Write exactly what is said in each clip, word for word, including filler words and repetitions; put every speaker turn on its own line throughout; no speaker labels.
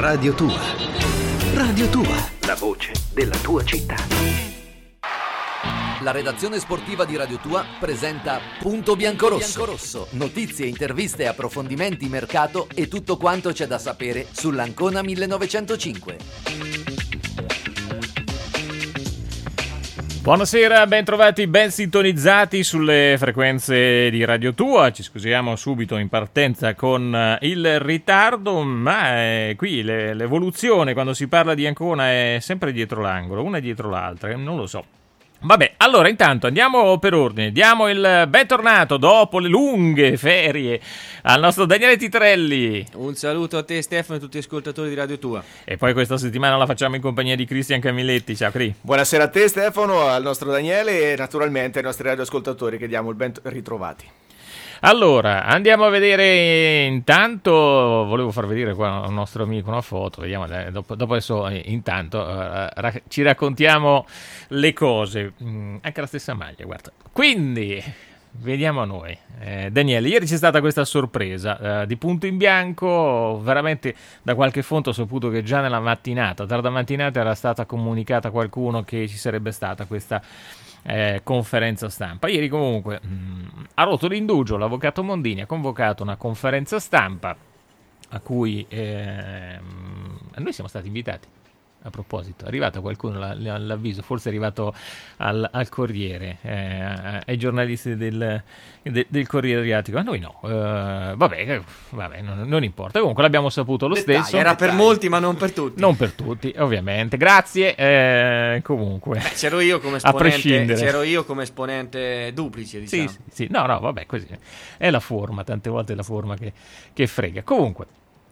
Radio Tua. Radio Tua, la voce della tua città.
La redazione sportiva di Radio Tua presenta Punto Biancorosso. Biancorosso. Notizie, interviste, approfondimenti, mercato e tutto quanto c'è da sapere sull'Ancona millenovecentocinque.
Buonasera, ben trovati, ben sintonizzati sulle frequenze di Radio Tua. Ci scusiamo subito in partenza con il ritardo, ma eh, qui le, l'evoluzione quando si parla di Ancona è sempre dietro l'angolo, una dietro l'altra, non lo so. Vabbè, allora intanto andiamo per ordine, diamo il bentornato dopo le lunghe ferie al nostro Daniele Titrelli.
Un saluto a te Stefano e a tutti gli ascoltatori di Radio Tua.
E poi questa settimana la facciamo in compagnia di Cristian Camilletti. Ciao Cri.
Buonasera a te Stefano, al nostro Daniele e naturalmente ai nostri radioascoltatori che diamo il ben ritrovati.
Allora, andiamo a vedere intanto, volevo far vedere qua un nostro amico una foto, vediamo, eh, dopo, dopo adesso eh, intanto eh, ra- ci raccontiamo le cose, mm, anche la stessa maglia, guarda. Quindi, vediamo a noi. Eh, Daniele, ieri c'è stata questa sorpresa eh, di punto in bianco, veramente da qualche fonte ho saputo che già nella mattinata, tarda mattinata era stata comunicata a qualcuno che ci sarebbe stata questa Eh, conferenza stampa. Ieri comunque mh, ha rotto l'indugio l'avvocato Mondini, ha convocato una conferenza stampa a cui eh, noi siamo stati invitati. A proposito, è arrivato qualcuno l'avviso, forse è arrivato al, al Corriere, eh, ai giornalisti del, de, del Corriere Adriatico, a noi no, eh, vabbè, vabbè non, non importa, comunque l'abbiamo saputo lo
Dettagli,
stesso.
era per molti ma non per tutti.
Non per tutti, ovviamente, grazie, eh, comunque.
Beh, c'ero io come
a prescindere.
C'ero io come esponente duplice, diciamo.
Sì, sì, sì, no, no, vabbè, così è la forma, tante volte è la forma che, che frega. Comunque,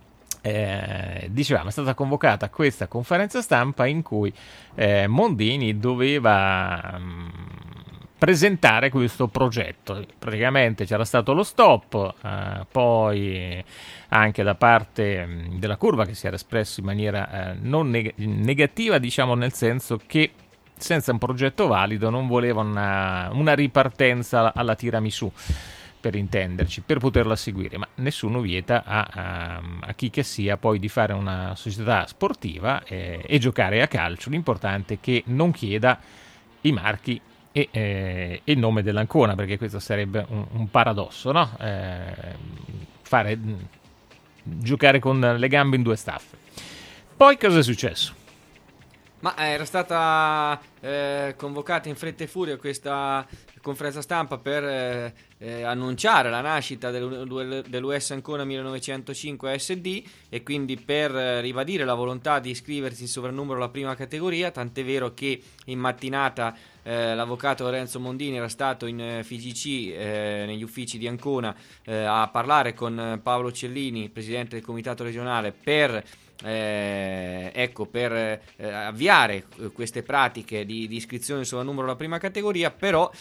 Eh, dicevamo, è stata convocata questa conferenza stampa in cui eh, Mondini doveva mh, presentare questo progetto. Praticamente c'era stato lo stop, eh, poi anche da parte mh, della curva che si era espresso in maniera eh, non neg- negativa, diciamo, nel senso che senza un progetto valido non voleva una, una ripartenza alla tiramisù, per intenderci, per poterla seguire, ma nessuno vieta a, a, a chi che sia poi di fare una società sportiva eh, e giocare a calcio. L'importante è che non chieda i marchi e, eh, e il nome dell'Ancona, perché questo sarebbe un, un paradosso, no? Eh, fare giocare con le gambe in due staffe. Poi cosa è successo?
Ma era stata eh, convocata in fretta e furia questa conferenza stampa per eh, eh, annunciare la nascita del, dell'U S Ancona millenovecentocinque S D e quindi per eh, ribadire la volontà di iscriversi in sovrannumero alla prima categoria, tant'è vero che in mattinata eh, l'avvocato Lorenzo Mondini era stato in eh, F G C, eh, negli uffici di Ancona, eh, a parlare con Paolo Cellini, presidente del comitato regionale, per Eh, ecco per eh, avviare queste pratiche di, di iscrizione sovrannumero alla prima categoria. Però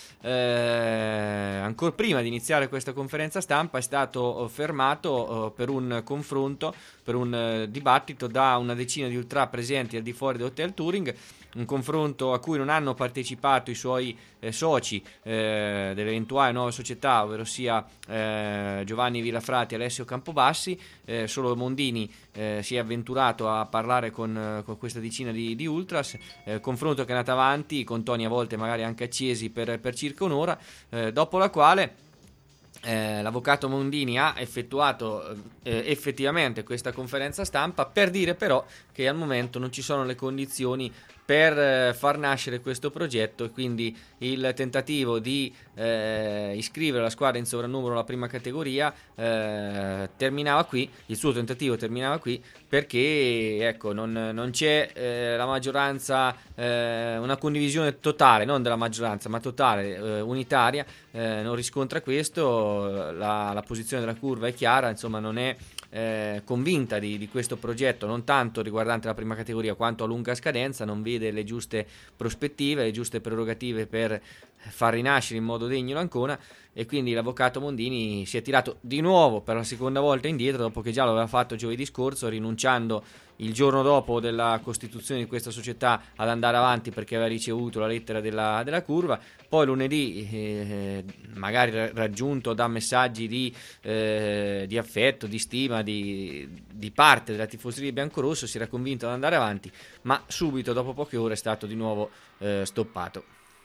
eh, ancora prima di iniziare questa conferenza stampa è stato fermato eh, per un confronto, per un eh, dibattito da una decina di ultra presenti al di fuori dell'Hotel Touring, un confronto a cui non hanno partecipato i suoi eh, soci eh, dell'eventuale nuova società, ovvero sia eh, Giovanni Villafrati e Alessio Campobassi. Eh, solo Mondini eh, si è avventurato a parlare con, con questa decina di, di ultras, eh, confronto che è andato avanti con toni a volte magari anche accesi per, per circa un'ora, eh, dopo la quale Eh, l'avvocato Mondini ha effettuato eh, effettivamente questa conferenza stampa per dire però che al momento non ci sono le condizioni per eh, far nascere questo progetto, e quindi il tentativo di eh, iscrivere la squadra in sovrannumero alla prima categoria eh, terminava qui, il suo tentativo terminava qui, perché ecco non, non c'è eh, la maggioranza, eh, una condivisione totale, non della maggioranza ma totale, eh, unitaria, eh, non riscontra questo. La, la posizione della curva è chiara, insomma non è eh, convinta di, di questo progetto, non tanto riguardante la prima categoria quanto a lunga scadenza, non vede le giuste prospettive, le giuste prerogative per far rinascere in modo degno l'Ancona, e quindi l'avvocato Mondini si è tirato di nuovo per la seconda volta indietro dopo che già lo aveva fatto giovedì scorso, rinunciando il giorno dopo della costituzione di questa società ad andare avanti perché aveva ricevuto la lettera della, della curva. Poi lunedì, eh, magari raggiunto da messaggi di, eh, di affetto, di stima di, di parte della tifoseria biancorosso, si era convinto ad andare avanti, ma subito dopo poche ore è stato di nuovo eh, stoppato.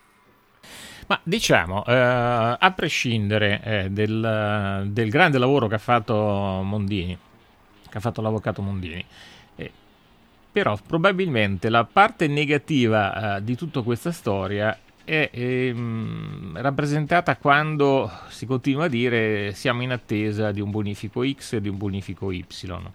Ma diciamo, eh, a prescindere eh, del, del grande lavoro che ha fatto Mondini, che ha fatto l'avvocato Mondini, eh, però probabilmente la parte negativa eh, di tutta questa storia è ehm, rappresentata quando si continua a dire siamo in attesa di un bonifico X e di un bonifico Y.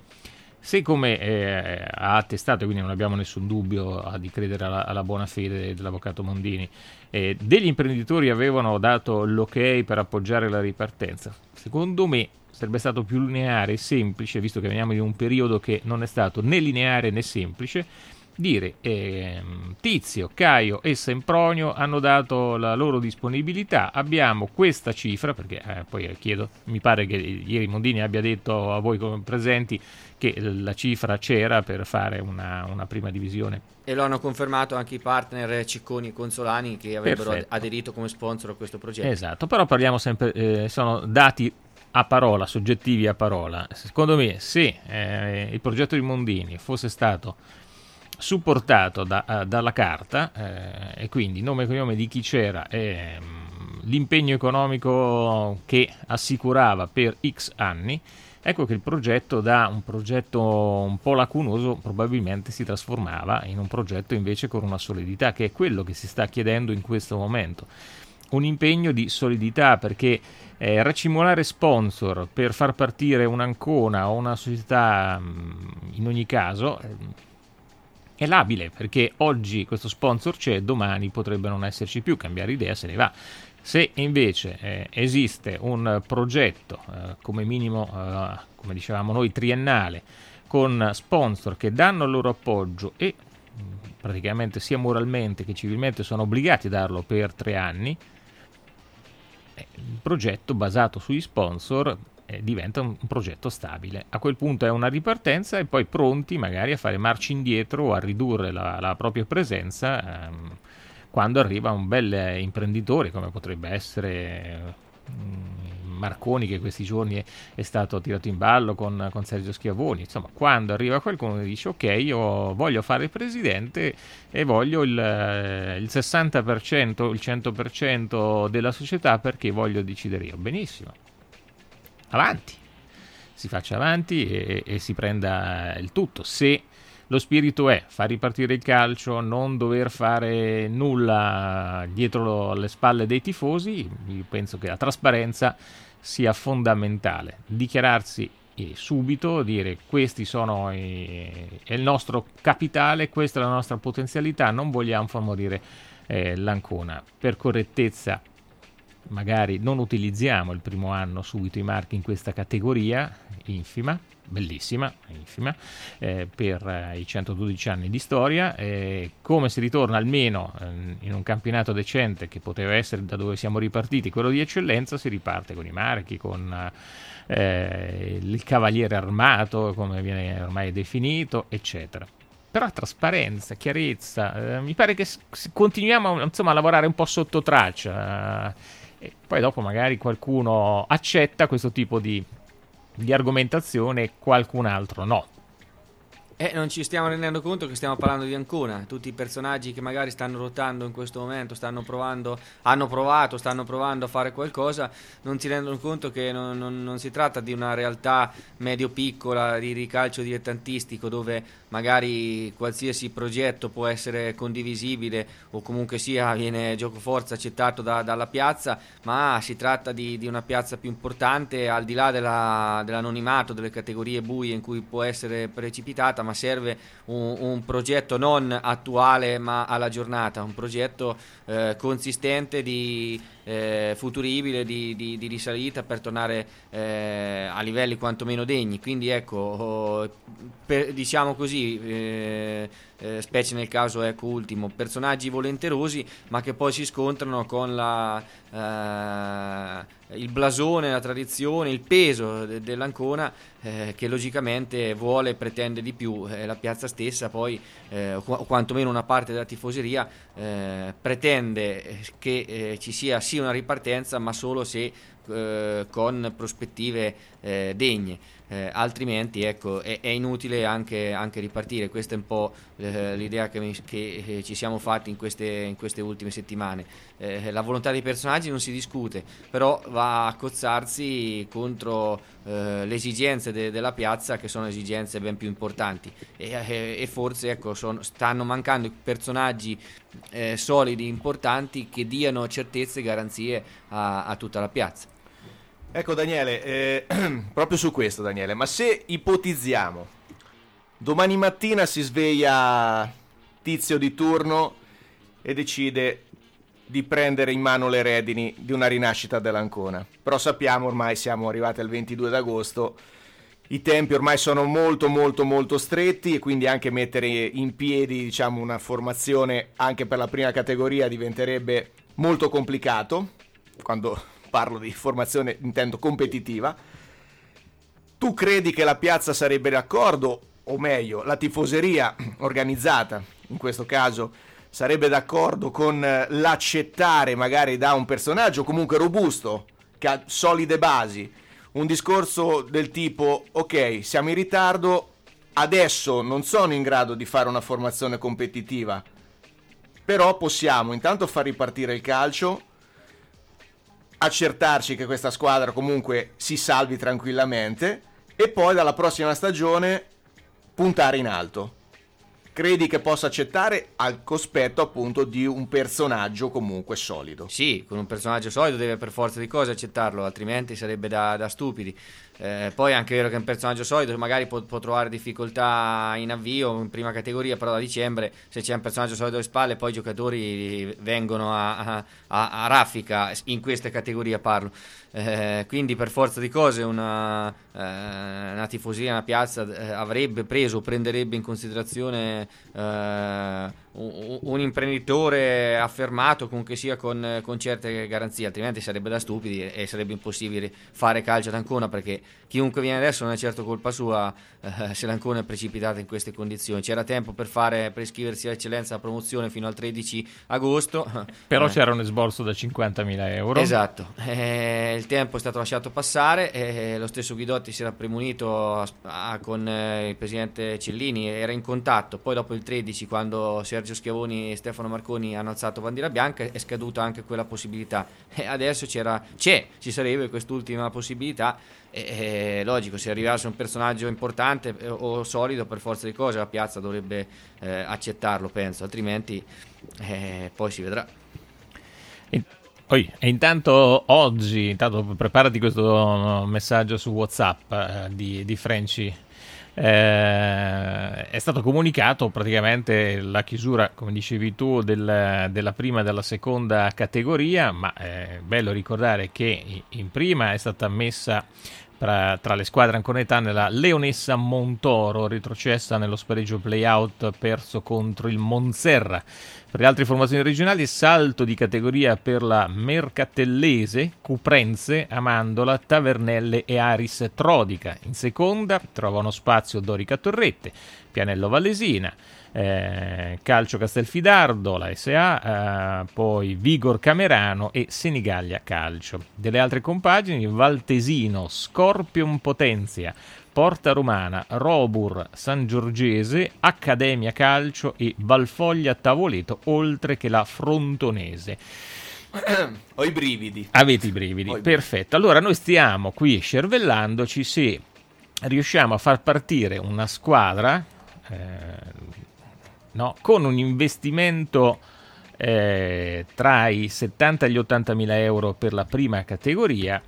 Se, come eh, ha attestato, quindi non abbiamo nessun dubbio a di credere alla, alla buona fede dell'avvocato Mondini, eh, degli imprenditori avevano dato l'ok per appoggiare la ripartenza, secondo me sarebbe stato più lineare e semplice, visto che veniamo in un periodo che non è stato né lineare né semplice, dire eh, Tizio, Caio e Sempronio hanno dato la loro disponibilità, abbiamo questa cifra, perché eh, poi chiedo, mi pare che ieri Mondini abbia detto a voi come presenti che la cifra c'era per fare una, una prima divisione.
E lo hanno confermato anche i partner Cicconi e Consolani che avrebbero
Perfetto.
aderito come sponsor a questo progetto.
Esatto, però parliamo sempre, eh, sono dati a parola, soggettivi a parola. Secondo me se eh, il progetto di Mondini fosse stato supportato da, uh, dalla carta eh, e quindi nome e cognome di chi c'era e um, l'impegno economico che assicurava per X anni, ecco che il progetto da un progetto un po' lacunoso probabilmente si trasformava in un progetto invece con una solidità, che è quello che si sta chiedendo in questo momento. Un impegno di solidità, perché eh, racimolare sponsor per far partire un'Ancona o una società in ogni caso eh, è labile, perché oggi questo sponsor c'è, domani potrebbe non esserci più, cambiare idea, se ne va. Se invece eh, esiste un progetto eh, come minimo, eh, come dicevamo noi, triennale, con sponsor che danno il loro appoggio e mh, praticamente sia moralmente che civilmente sono obbligati a darlo per tre anni, eh, il progetto basato sugli sponsor eh, diventa un, un progetto stabile. A quel punto è una ripartenza e poi pronti magari a fare marcia indietro o a ridurre la, la propria presenza ehm, quando arriva un bel imprenditore come potrebbe essere mh, Marconi, che questi giorni è, è stato tirato in ballo con, con Sergio Schiavoni. Insomma, quando arriva qualcuno che dice ok, io voglio fare il presidente e voglio il, il sessanta per cento, il cento per cento della società perché voglio decidere io, benissimo, avanti, si faccia avanti e, e si prenda il tutto. Se lo spirito è far ripartire il calcio, non dover fare nulla dietro le spalle dei tifosi, io penso che la trasparenza sia fondamentale. Dichiararsi subito, dire questi sono i, è il nostro capitale, questa è la nostra potenzialità, non vogliamo far morire eh, l'Ancona. Per correttezza magari non utilizziamo il primo anno subito i marchi in questa categoria infima, bellissima, infima, eh, per eh, i centododici anni di storia. Eh, come si ritorna almeno eh, in un campionato decente, che poteva essere da dove siamo ripartiti, quello di eccellenza, si riparte con i marchi, con eh, il cavaliere armato, come viene ormai definito, eccetera. Però trasparenza, chiarezza, eh, mi pare che s- continuiamo insomma a lavorare un po' sotto traccia, eh, e poi dopo magari qualcuno accetta questo tipo di di argomentazione e qualcun altro no.
E non ci stiamo rendendo conto che stiamo parlando di Ancona. Tutti i personaggi che magari stanno ruotando in questo momento, stanno provando, hanno provato, stanno provando a fare qualcosa, non si rendono conto che non, non, non si tratta di una realtà medio-piccola di ricalcio dilettantistico dove magari qualsiasi progetto può essere condivisibile o comunque sia viene gioco forza accettato da, dalla piazza, ma si tratta di, di una piazza più importante, al di là della, dell'anonimato, delle categorie buie in cui può essere precipitata, ma serve un, un progetto non attuale ma alla giornata, un progetto eh, consistente di, eh, futuribile di, di, di risalita per tornare eh, a livelli quantomeno degni. Quindi ecco, oh, per, diciamo così, eh, eh, specie nel caso ecco ultimo, personaggi volenterosi ma che poi si scontrano con la, eh, il blasone, la tradizione, il peso de- dell'Ancona, eh, che logicamente vuole e pretende di più. Eh, la piazza stessa poi, eh, o, qu- o quantomeno una parte della tifoseria, eh, pretende che eh, ci sia sì una ripartenza, ma solo se eh, con prospettive eh, degne. Eh, altrimenti ecco è, è inutile anche, anche ripartire. Questa è un po' eh, l'idea che, mi, che eh, ci siamo fatti in queste, in queste ultime settimane. Eh, la volontà dei personaggi non si discute, però va a cozzarsi contro eh, le esigenze de, della piazza, che sono esigenze ben più importanti, e, e, e forse ecco sono, stanno mancando i personaggi eh, solidi, importanti, che diano certezze e garanzie a, a tutta la piazza.
Ecco Daniele, eh, proprio su questo Daniele, ma se ipotizziamo domani mattina si sveglia Tizio di turno e decide di prendere in mano le redini di una rinascita dell'Ancona, però sappiamo ormai siamo arrivati al ventidue d'agosto, i tempi ormai sono molto molto molto stretti e quindi anche mettere in piedi diciamo una formazione anche per la prima categoria diventerebbe molto complicato. Quando parlo di formazione intendo competitiva. Tu credi che la piazza sarebbe d'accordo, o meglio la tifoseria organizzata in questo caso sarebbe d'accordo con l'accettare magari da un personaggio comunque robusto che ha solide basi un discorso del tipo ok, siamo in ritardo, adesso non sono in grado di fare una formazione competitiva, però possiamo intanto far ripartire il calcio, accertarci che questa squadra comunque si salvi tranquillamente e poi dalla prossima stagione puntare in alto. Credi che possa accettare al cospetto appunto di un personaggio comunque solido?
Sì, con un personaggio solido deve per forza di cose accettarlo, altrimenti sarebbe da, da stupidi. Eh, poi è anche vero che un personaggio solido magari può, può trovare difficoltà in avvio in prima categoria, però da dicembre se c'è un personaggio solido alle spalle poi i giocatori vengono a, a, a, a raffica, in queste categorie parlo. Eh, quindi per forza di cose una, eh, una tifoseria, una piazza eh, avrebbe preso, prenderebbe in considerazione eh, un, un imprenditore affermato, comunque sia con, con certe garanzie, altrimenti sarebbe da stupidi e, e sarebbe impossibile fare calcio ad Ancona, perché chiunque viene adesso non è certo colpa sua eh, se l'Ancona è precipitata in queste condizioni. C'era tempo per fare per iscriversi all'eccellenza alla promozione fino al tredici agosto,
però
eh.
c'era un esborso da cinquantamila euro.
Esatto, eh, il tempo è stato lasciato passare, eh, lo stesso Guidotti si era premunito a, a, con eh, il presidente Cellini, era in contatto, poi dopo il tredici, quando Sergio Schiavoni e Stefano Marconi hanno alzato bandiera bianca, è scaduta anche quella possibilità, e adesso c'era, c'è, ci sarebbe quest'ultima possibilità. È logico, se arrivasse un personaggio importante o solido, per forza di cose la piazza dovrebbe eh, accettarlo, penso, altrimenti eh, poi si vedrà.
E, poi, e intanto oggi, intanto preparati questo messaggio su WhatsApp eh, di, di Franci. Eh, è stato comunicato praticamente la chiusura, come dicevi tu, del, della prima e della seconda categoria, ma è bello ricordare che in prima è stata messa tra, tra le squadre anconetane la Leonessa Montoro, retrocessa nello spareggio play-out perso contro il Monserra. Per le altre formazioni regionali, salto di categoria per la Mercatellese, Cuprenze, Amandola, Tavernelle e Aris Trodica. In seconda trovano spazio Dorica Torrette, Pianello Vallesina, eh, Calcio Castelfidardo, la S A, eh, poi Vigor Camerano e Senigallia Calcio. Delle altre compagini, Valtesino, Scorpion Potenzia, Porta Romana, Robur, San Giorgese, Accademia Calcio e Valfoglia Tavoleto, oltre che la Frontonese.
Ho i brividi.
Avete i brividi,
Ho
perfetto. Allora noi stiamo qui scervellandoci se riusciamo a far partire una squadra eh, no, con un investimento eh, tra i settanta e gli ottantamila euro per la prima categoria,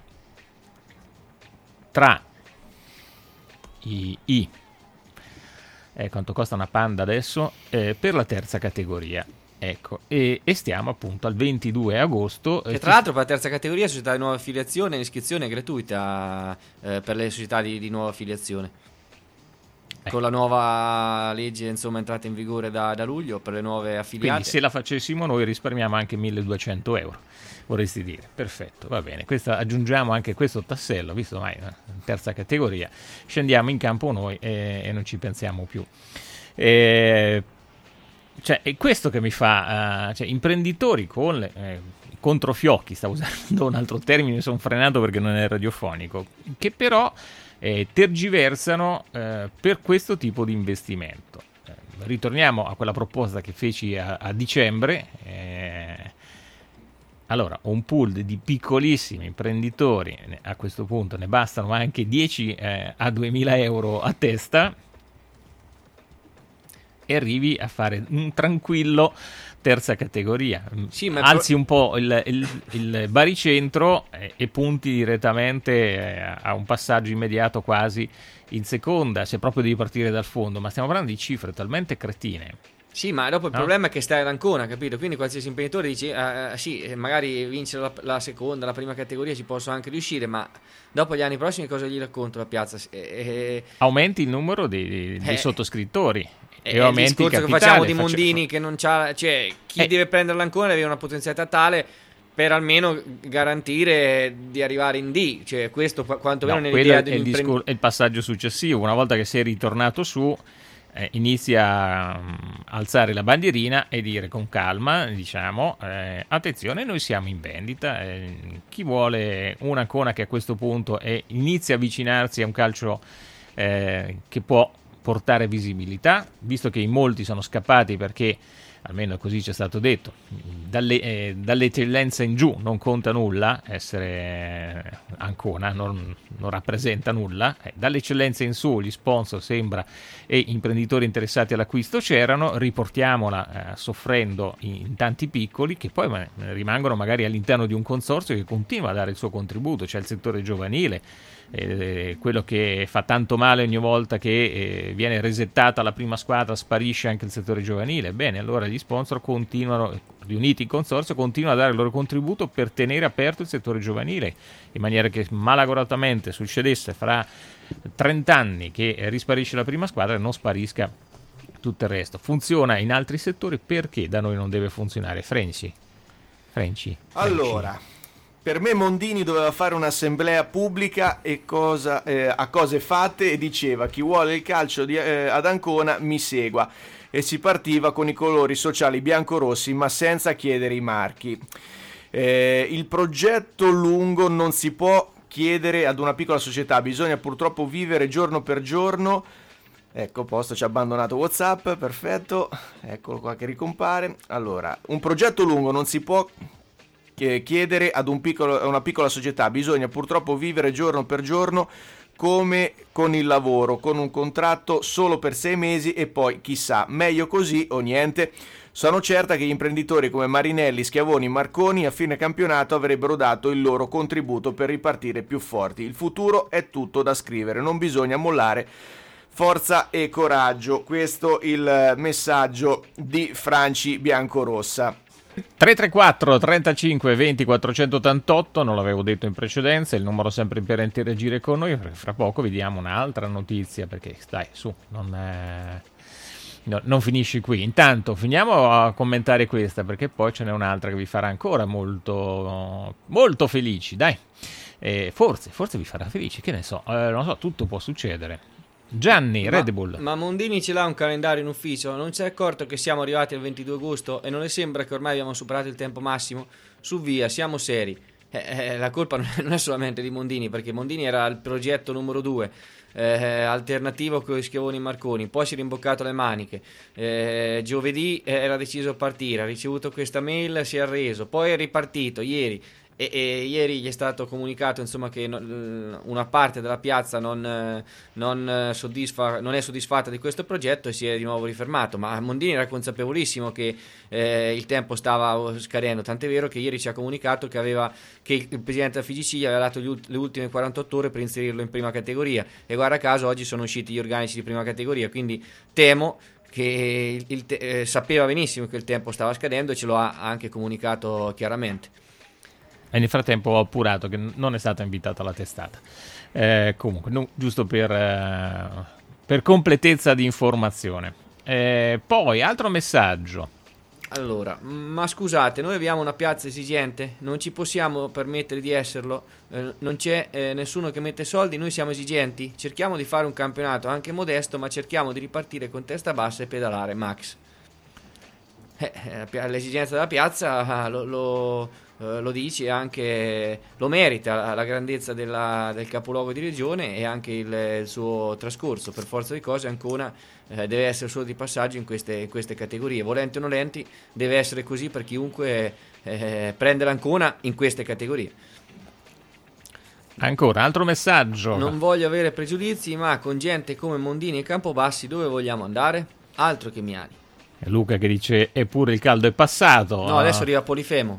tra I, I. Eh, quanto costa una Panda adesso? Eh, per la terza categoria. Ecco, e, e stiamo appunto al ventidue agosto.
Che
eh,
tra l'altro per la terza categoria, società di nuova affiliazione, l'iscrizione è gratuita eh, per le società di, di nuova affiliazione.
Eh.
Con la nuova legge, insomma, entrata in vigore da, da luglio per le nuove affiliate.
Quindi se la facessimo noi risparmiamo anche milleduecento euro, vorresti dire. Perfetto, va bene. Questa, aggiungiamo anche questo tassello, visto mai eh, terza categoria, scendiamo in campo noi e, e non ci pensiamo più. E, cioè, è questo che mi fa, uh, cioè, imprenditori con le, eh, controfiocchi, stavo usando un altro termine, sono frenato perché non è radiofonico, che però eh, tergiversano eh, per questo tipo di investimento. Eh, ritorniamo a quella proposta che feci a, a dicembre. Eh, allora, un pool di piccolissimi imprenditori, a questo punto ne bastano anche dieci eh, a duemila euro a testa, e arrivi a fare un tranquillo terza categoria.
Sì, ma
alzi
pro-
un po' il, il, il baricentro e, e punti direttamente eh, a un passaggio immediato quasi in seconda, se proprio devi partire dal fondo, ma stiamo parlando di cifre talmente cretine.
Sì, ma dopo il
No?
problema è che stai ad Ancona, capito? Quindi qualsiasi imprenditore dice, ah, sì, magari vincere la, la seconda, la prima categoria ci posso anche riuscire, ma dopo gli anni prossimi cosa gli racconto la piazza? E, e,
Aumenti il numero dei, dei
Eh.
sottoscrittori.
E
E aumenti
il discorso
il
che
capitale,
facciamo di
face-
Mondini che non c'ha, cioè chi
Eh.
deve prendere l'Ancona deve avere una potenzialità tale per almeno garantire di arrivare in D, cioè questo qu- quantomeno
No,
nell'idea
quello è
di
il,
un
discor-
imprenditore.
è il passaggio successivo. Una volta che sei ritornato su, eh, inizia a um, alzare la bandierina e dire con calma, diciamo, eh, attenzione, noi siamo in vendita, eh, chi vuole un'Ancona che a questo punto è, inizia a avvicinarsi a un calcio eh, che può portare visibilità, visto che in molti sono scappati perché, almeno così ci è stato detto, dalle, eh, dall'eccellenza in giù non conta nulla, essere Ancona non, non rappresenta nulla, eh, dall'eccellenza in su gli sponsor sembra e imprenditori interessati all'acquisto c'erano, riportiamola eh, soffrendo in, in tanti piccoli che poi ma, rimangono magari all'interno di un consorzio che continua a dare il suo contributo, c'è il settore giovanile, Eh, quello che fa tanto male ogni volta che eh, viene resettata la prima squadra, sparisce anche il settore giovanile. Bene, allora gli sponsor continuano, riuniti in consorzio, continuano a dare il loro contributo per tenere aperto il settore giovanile, in maniera che malauguratamente succedesse fra trenta anni che risparisce la prima squadra e non sparisca tutto il resto. Funziona in altri settori, perché da noi non deve funzionare? Frenci? Frenci?
Allora, per me Mondini doveva fare un'assemblea pubblica e cosa, eh, a cose fatte e diceva: chi vuole il calcio di, eh, ad Ancona mi segua, e si partiva con i colori sociali biancorossi ma senza chiedere i marchi. Eh, il progetto lungo non si può chiedere ad una piccola società, bisogna purtroppo vivere giorno per giorno. Ecco, posto, ci ha abbandonato WhatsApp, perfetto, eccolo qua che ricompare. Allora, un progetto lungo non si può chiedere ad un piccolo, a una piccola società, bisogna purtroppo vivere giorno per giorno come con il lavoro, con un contratto solo per sei mesi e poi chissà, meglio così o niente. Sono certa che gli imprenditori come Marinelli, Schiavoni, Marconi a fine campionato avrebbero dato il loro contributo per ripartire più forti. Il futuro è tutto da scrivere, non bisogna mollare. Forza e coraggio, questo il messaggio di Franci Biancorossa.
tre tre quattro trentacinque venti quattrocentottantotto, non l'avevo detto in precedenza, il numero sempre per interagire con noi. Fra poco vi diamo un'altra notizia, perché dai, su, non, è... no, non finisci qui. Intanto finiamo a commentare questa, perché poi ce n'è un'altra che vi farà ancora molto molto felici, dai. Eh, forse, forse vi farà felici, che ne so, eh, non so, tutto può succedere. Gianni,
Ma,
Red Bull.
ma Mondini ce l'ha un calendario in ufficio, non si è accorto che siamo arrivati al ventidue agosto e non le sembra che ormai abbiamo superato il tempo massimo? Su via, siamo seri. Eh, eh, la colpa non è solamente di Mondini, perché Mondini era il progetto numero due, eh, alternativo con i Schiavoni e Marconi, poi si è rimboccato le maniche, eh, giovedì era deciso a partire, ha ricevuto questa mail, si è arreso, poi è ripartito ieri. E, e ieri gli è stato comunicato, insomma, che non, una parte della piazza non, non, soddisfa, non è soddisfatta di questo progetto e si è di nuovo rifermato. Ma Mondini era consapevolissimo che eh, il tempo stava scadendo, tant'è vero che ieri ci ha comunicato che, aveva, che il, il presidente della F I G C gli aveva dato gli ult- le ultime quarantotto ore per inserirlo in prima categoria, e guarda caso oggi sono usciti gli organici di prima categoria, quindi temo che il, il te- eh, sapeva benissimo che il tempo stava scadendo e ce lo ha anche comunicato chiaramente.
E nel frattempo ho appurato che non è stata invitata alla testata. Eh, comunque, no, giusto per, eh, per completezza di informazione. Eh, poi, altro messaggio.
Allora, ma scusate, noi abbiamo una piazza esigente, non ci possiamo permettere di esserlo, eh, non c'è eh, nessuno che mette soldi, noi siamo esigenti, cerchiamo di fare un campionato anche modesto, ma cerchiamo di ripartire con testa bassa e pedalare, Max. Eh, eh, l'esigenza della piazza lo, lo, eh, lo dice, anche lo merita la grandezza della, del capoluogo di regione e anche il, il suo trascorso. Per forza di cose Ancona eh, deve essere solo di passaggio in queste, in queste categorie, volenti o nolenti deve essere così per chiunque eh, prende l'Ancona in queste categorie.
Ancora, altro messaggio.
Non voglio avere pregiudizi, ma con gente come Mondini e Campobassi dove vogliamo andare? Altro che Miani.
Luca che dice eppure il caldo è passato.
No, adesso arriva Polifemo.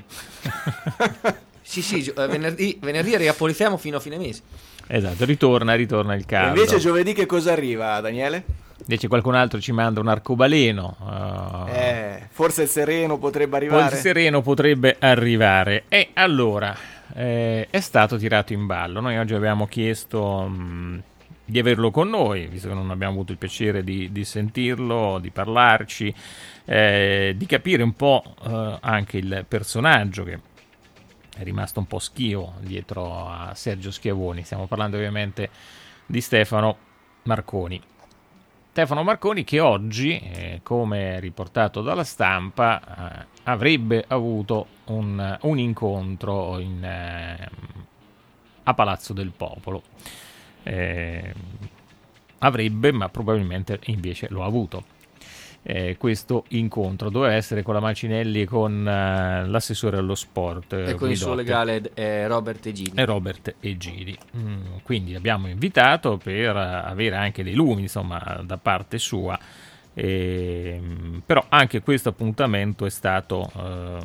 sì, sì, venerdì, venerdì arriva Polifemo fino a fine mese.
Esatto, ritorna, ritorna il caldo.
E invece giovedì che cosa arriva, Daniele?
Invece qualcun altro ci manda un arcobaleno. Uh,
eh, forse il Sereno potrebbe arrivare.
Poi il Sereno potrebbe arrivare. E allora, eh, è stato tirato in ballo. Noi oggi abbiamo chiesto... Mh, di averlo con noi, visto che non abbiamo avuto il piacere di, di sentirlo, di parlarci, eh, di capire un po' eh, anche il personaggio che è rimasto un po' schio dietro a Sergio Schiavoni. Stiamo parlando ovviamente di Stefano Marconi. Stefano Marconi che oggi, eh, come riportato dalla stampa, eh, avrebbe avuto un, un incontro in, eh, a Palazzo del Popolo. Eh, avrebbe, ma probabilmente invece lo ha avuto. Eh, questo incontro doveva essere con la Macinelli e con uh, l'assessore allo sport
e
eh,
con il suo legale eh, Robert Egidi.
E Robert Egidi. Mm, quindi abbiamo invitato per uh, avere anche dei lumi, insomma, da parte sua. Eh, però anche questo appuntamento è stato uh,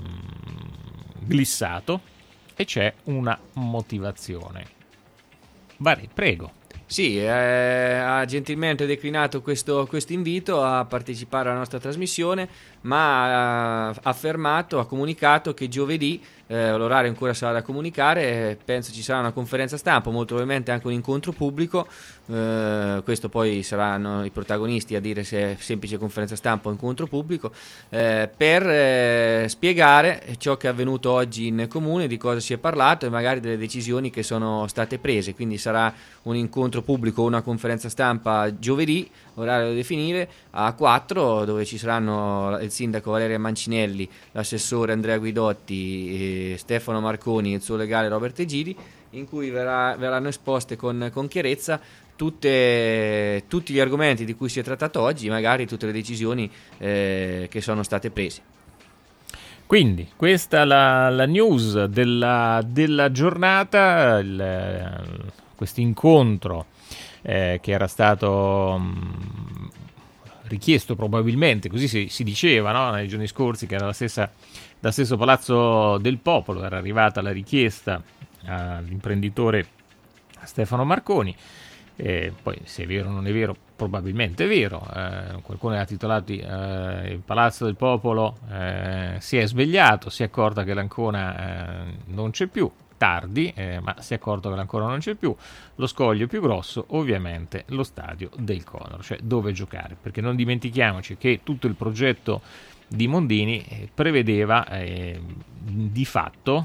glissato e c'è una motivazione. Bari, prego.
Sì, eh, ha gentilmente declinato questo questo invito a partecipare alla nostra trasmissione, ma ha affermato, ha comunicato che giovedì, eh, l'orario ancora sarà da comunicare, penso ci sarà una conferenza stampa, molto probabilmente anche un incontro pubblico, eh, questo poi saranno i protagonisti a dire se è semplice conferenza stampa o incontro pubblico, eh, per eh, spiegare ciò che è avvenuto oggi in comune, di cosa si è parlato e magari delle decisioni che sono state prese, quindi sarà un incontro pubblico o una conferenza stampa giovedì, orario da definire, a quattro, dove ci saranno il sindaco Valeria Mancinelli, l'assessore Andrea Guidotti, Stefano Marconi e il suo legale Robert Egidi, in cui verrà, verranno esposte con, con chiarezza tutte, tutti gli argomenti di cui si è trattato oggi, magari tutte le decisioni eh, che sono state prese.
Quindi questa è la, la news della, della giornata, il, questo incontro eh, che era stato mh, richiesto probabilmente, così si, si diceva, no? Nei giorni scorsi, che era la stessa, dal stesso Palazzo del Popolo era arrivata la richiesta all'imprenditore Stefano Marconi. Eh, poi se è vero o non è vero, probabilmente è vero. Eh, qualcuno ha titolato eh, il Palazzo del Popolo eh, si è svegliato, si è accorto che l'Ancona eh, non c'è più, tardi, eh, ma si è accorto che l'Ancona non c'è più. Lo scoglio più grosso, ovviamente, lo stadio del Conor, cioè dove giocare, perché non dimentichiamoci che tutto il progetto di Mondini eh, prevedeva eh, di fatto,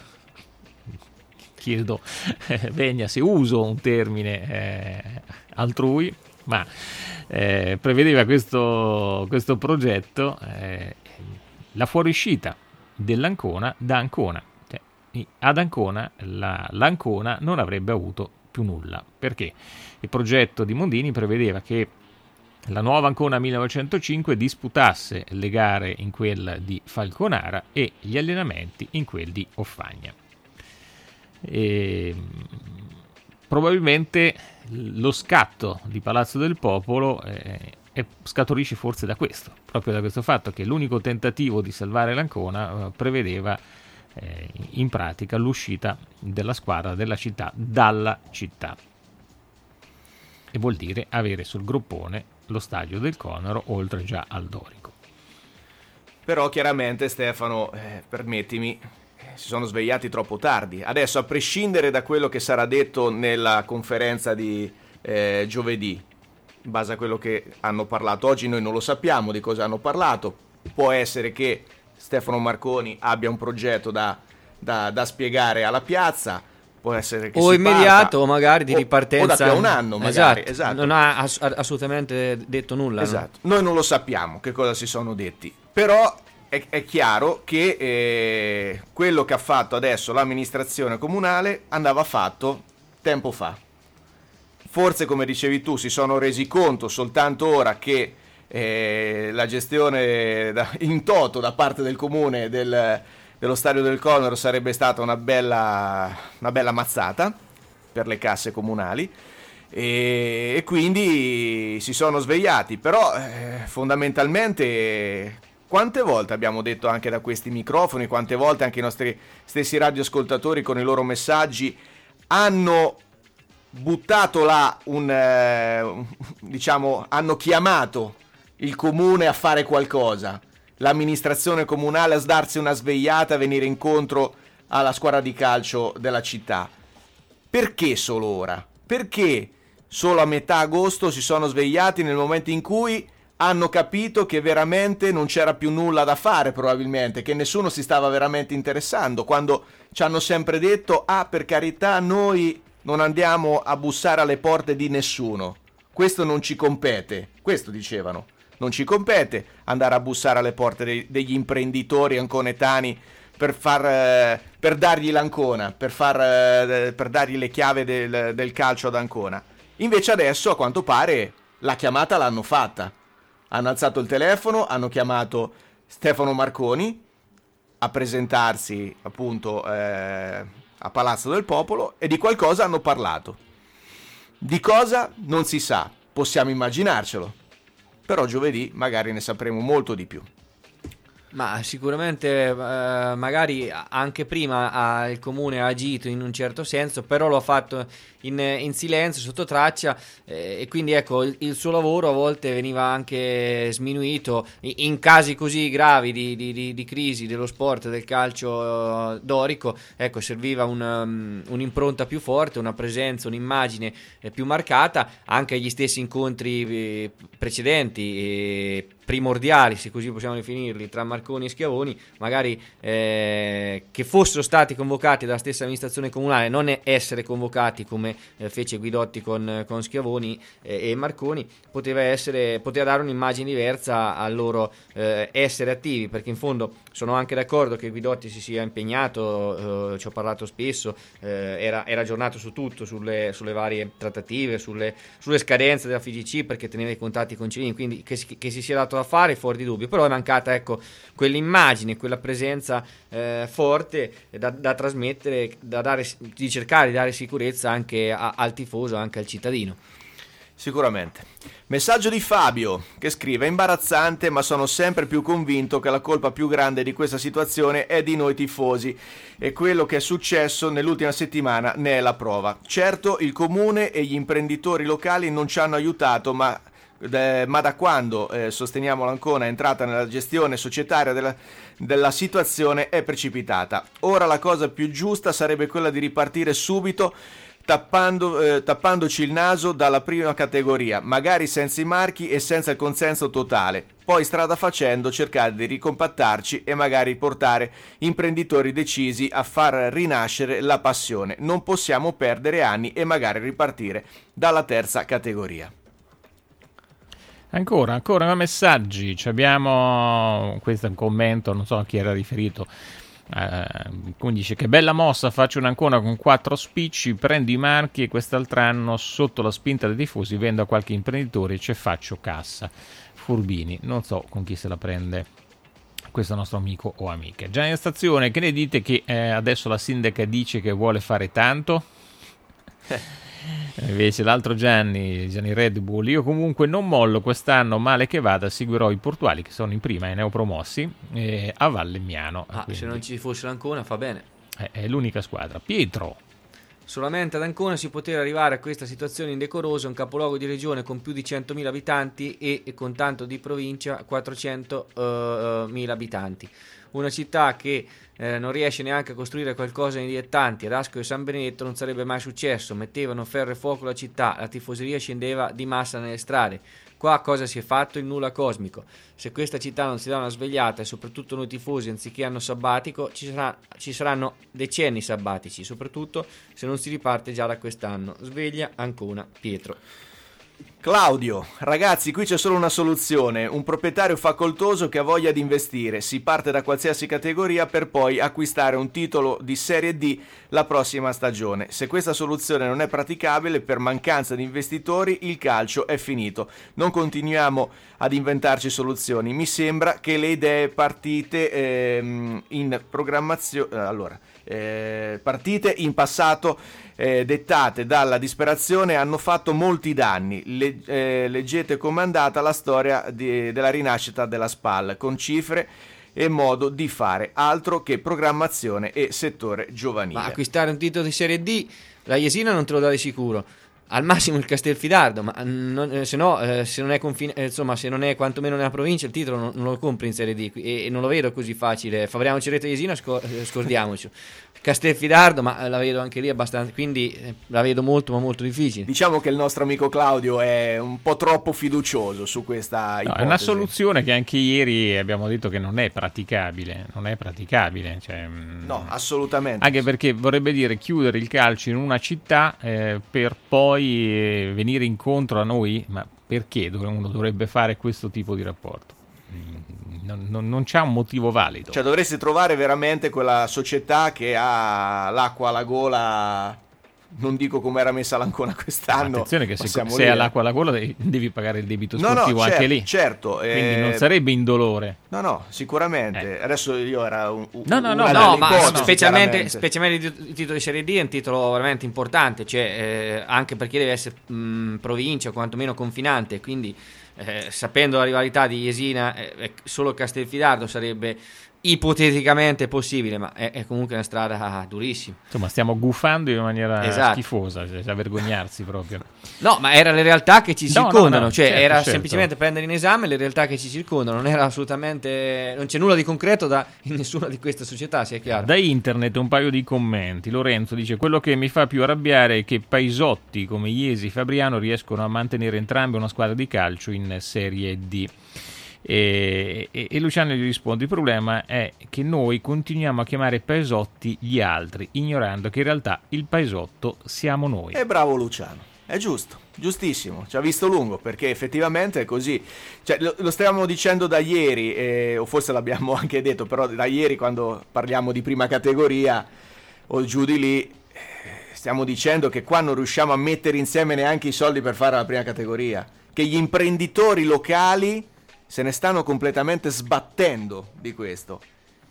chiedo eh, vegna se uso un termine eh, altrui, ma eh, prevedeva questo, questo progetto eh, la fuoriuscita dell'Ancona da Ancona. Cioè, ad Ancona la, l'Ancona non avrebbe avuto più nulla, perché il progetto di Mondini prevedeva che la nuova Ancona millenovecentocinque disputasse le gare in quella di Falconara e gli allenamenti in quelli di Offagna. E probabilmente lo scatto di Palazzo del Popolo eh, è, scaturisce forse da questo, proprio da questo fatto che l'unico tentativo di salvare l'Ancona eh, prevedeva eh, in pratica l'uscita della squadra della città dalla città, e vuol dire avere sul groppone lo stadio del Conero, oltre già al Dorico.
Però chiaramente, Stefano, eh, permettimi, si sono svegliati troppo tardi. Adesso, a prescindere da quello che sarà detto nella conferenza di eh, giovedì, in base a quello che hanno parlato oggi, noi non lo sappiamo di cosa hanno parlato. Può essere che Stefano Marconi abbia un progetto da, da, da spiegare alla piazza, può essere che
o
si
immediato
parta,
o magari di
o,
ripartenza,
o da più a un anno magari.
Esatto.
Esatto.
Non ha ass- assolutamente detto nulla,
esatto. No? Noi non lo sappiamo che cosa si sono detti, però è, è chiaro che eh, quello che ha fatto adesso l'amministrazione comunale andava fatto tempo fa. Forse, come dicevi tu, si sono resi conto soltanto ora che eh, la gestione da, in toto da parte del comune del, dello stadio del Conero sarebbe stata una bella, una bella mazzata per le casse comunali, e, e quindi si sono svegliati. Però eh, fondamentalmente, quante volte abbiamo detto anche da questi microfoni, quante volte anche i nostri stessi radioascoltatori con i loro messaggi hanno buttato là un eh, diciamo hanno chiamato il comune a fare qualcosa, l'amministrazione comunale a darsi una svegliata, a venire incontro alla squadra di calcio della città. Perché solo ora? Perché solo a metà agosto si sono svegliati, nel momento in cui hanno capito che veramente non c'era più nulla da fare, probabilmente, che nessuno si stava veramente interessando, quando ci hanno sempre detto: ah, per carità, noi non andiamo a bussare alle porte di nessuno, questo non ci compete. Questo dicevano: non ci compete andare a bussare alle porte dei, degli imprenditori anconetani per far eh, per dargli l'Ancona, per far eh, per dargli le chiavi del, del calcio ad Ancona. Invece adesso, a quanto pare, la chiamata l'hanno fatta. Hanno alzato il telefono, hanno chiamato Stefano Marconi a presentarsi appunto eh, a Palazzo del Popolo, e di qualcosa hanno parlato. Di cosa non si sa, possiamo immaginarcelo, però giovedì magari ne sapremo molto di più.
Ma sicuramente eh, magari anche prima ah, il comune ha agito in un certo senso, però lo ha fatto in, in silenzio, sotto traccia, eh, e quindi ecco il, il suo lavoro a volte veniva anche sminuito in, in casi così gravi di, di, di, di crisi dello sport, del calcio uh, dorico. Ecco, serviva un, um, un'impronta più forte, una presenza, un'immagine eh, più marcata. Anche agli stessi incontri eh, precedenti e primordiali, se così possiamo definirli, tra Marconi e Schiavoni, magari eh, che fossero stati convocati dalla stessa amministrazione comunale, non essere convocati come eh, fece Guidotti con, con Schiavoni eh, e Marconi, poteva essere, poteva dare un'immagine diversa al loro eh, essere attivi, perché in fondo sono anche d'accordo che Guidotti si sia impegnato, eh, ci ho parlato spesso, eh, era, era aggiornato su tutto, sulle, sulle varie trattative, sulle, sulle scadenze della F I G C, perché teneva i contatti con Cirini, quindi che, che si sia dato da fare fuori di dubbio. Però è mancata, ecco, quell'immagine, quella presenza eh, forte da, da trasmettere, da dare, di cercare di dare sicurezza anche a, al tifoso, anche al cittadino.
Sicuramente. Messaggio di Fabio che scrive: imbarazzante, ma sono sempre più convinto che la colpa più grande di questa situazione è di noi tifosi, e quello che è successo nell'ultima settimana ne è la prova. Certo, il comune e gli imprenditori locali non ci hanno aiutato, ma Eh, ma da quando eh, sosteniamo l'Ancona è entrata nella gestione societaria della, della situazione è precipitata. Ora la cosa più giusta sarebbe quella di ripartire subito, tappando, eh, tappandoci il naso dalla prima categoria, magari senza i marchi e senza il consenso totale. Poi, strada facendo, cercare di ricompattarci e magari portare imprenditori decisi a far rinascere la passione. Non possiamo perdere anni e magari ripartire dalla terza categoria.
Ancora, ancora messaggi. Ci abbiamo, questo è un commento, non so a chi era riferito. Uh, quindi dice: che bella mossa, faccio un'Ancona con quattro spicci, prendo i marchi e quest'altro anno, sotto la spinta dei tifosi, vendo a qualche imprenditore e ci faccio cassa. Furbini, non so con chi se la prende questo nostro amico o amica. Già in stazione, che ne dite che eh, adesso la sindaca dice che vuole fare tanto? Invece l'altro Gianni, Gianni Red Bull: io comunque non mollo quest'anno, male che vada, seguirò i portuali che sono in prima e neopromossi eh, a Vallemmiano.
Ah, se non ci fosse l'Ancona fa bene.
È, è l'unica squadra. Pietro.
solamente ad Ancona si poteva arrivare a questa situazione indecorosa, un capoluogo di regione con più di centomila abitanti e, e con tanto di provincia quattrocentomila abitanti. Una città che eh, non riesce neanche a costruire qualcosa di dilettanti. Ad Ascoli e San Benedetto non sarebbe mai successo, mettevano ferro e fuoco la città, la tifoseria scendeva di massa nelle strade. Qua cosa si è fatto? Il nulla cosmico. Se questa città non si dà una svegliata, e soprattutto noi tifosi, anziché anno sabbatico, ci, sarà, ci saranno decenni sabbatici, soprattutto se non si riparte già da quest'anno. Sveglia Ancona, Pietro.
Claudio, ragazzi, qui c'è solo una soluzione: un proprietario facoltoso che ha voglia di investire. Si parte da qualsiasi categoria per poi acquistare un titolo di Serie D la prossima stagione. Se questa soluzione non è praticabile per mancanza di investitori, il calcio è finito. Non continuiamo ad inventarci soluzioni. Mi sembra che le idee partite ehm, in programmazione allora eh, partite in passato Eh, dettate dalla disperazione hanno fatto molti danni. Le, eh, leggete com'è andata la storia di, della rinascita della SPAL, con cifre e modo di fare, altro che programmazione e settore giovanile.
Ma acquistare un titolo di Serie D, la Jesina non te lo dà di sicuro. Al massimo il Castelfidardo, ma non, eh, se no, eh, se non è confine, eh, insomma, se non è quantomeno nella provincia, il titolo non, non lo compri in Serie D e, e non lo vedo così facile. Fabriano Cerreto Jesina, scor- scordiamoci. Castelfidardo, ma la vedo anche lì abbastanza, quindi eh, la vedo molto ma molto difficile.
Diciamo che il nostro amico Claudio è un po' troppo fiducioso su questa
no,
ipotesi.
È una soluzione che anche ieri abbiamo detto che non è praticabile, non è praticabile, cioè,
no, assolutamente.
Anche perché vorrebbe dire chiudere il calcio in una città eh, per poi eh, venire incontro a noi, ma perché uno dovrebbe fare questo tipo di rapporto? Non, non, non c'è un motivo valido.
Cioè dovresti trovare veramente quella società che ha l'acqua alla gola, non dico come era messa l'Ancona quest'anno.
Attenzione che se, se
lì,
hai l'acqua alla gola devi, devi pagare il debito
no,
sportivo
no,
anche
certo,
lì.
Certo.
Quindi
eh...
non sarebbe indolore.
No, no, sicuramente.
Eh.
Adesso io era un, un
No, no, no,
una
No,
delle
ma
ipotesi,
specialmente, specialmente il titolo di Serie D è un titolo veramente importante, cioè, eh, anche perché deve essere mh, provincia, quantomeno confinante, quindi eh, sapendo la rivalità di Jesina, eh, solo Castelfidardo sarebbe ipoteticamente possibile, ma è, è comunque una strada durissima.
Insomma, stiamo gufando in maniera
Esatto.
schifosa, cioè, da vergognarsi proprio.
No, ma era le realtà che ci
No,
circondano,
no, no,
cioè
certo,
era
certo.
semplicemente prendere in esame le realtà che ci circondano, non era assolutamente, non c'è nulla di concreto da, in nessuna di queste società, sia chiaro.
Da internet un paio di commenti. Lorenzo dice: quello che mi fa più arrabbiare è che paesotti come Iesi e Fabriano riescono a mantenere entrambe una squadra di calcio in Serie D. E, e, e Luciano gli risponde: il problema è che noi continuiamo a chiamare paesotti gli altri, ignorando che in realtà il paesotto siamo noi.
E bravo Luciano, è giusto, giustissimo, ci ha visto lungo, perché effettivamente è così. Cioè, lo, lo stavamo dicendo da ieri, eh, o forse l'abbiamo anche detto, però da ieri quando parliamo di prima categoria o giù di lì, eh, stiamo dicendo che qua non riusciamo a mettere insieme neanche i soldi per fare la prima categoria, che gli imprenditori locali se ne stanno completamente sbattendo di questo.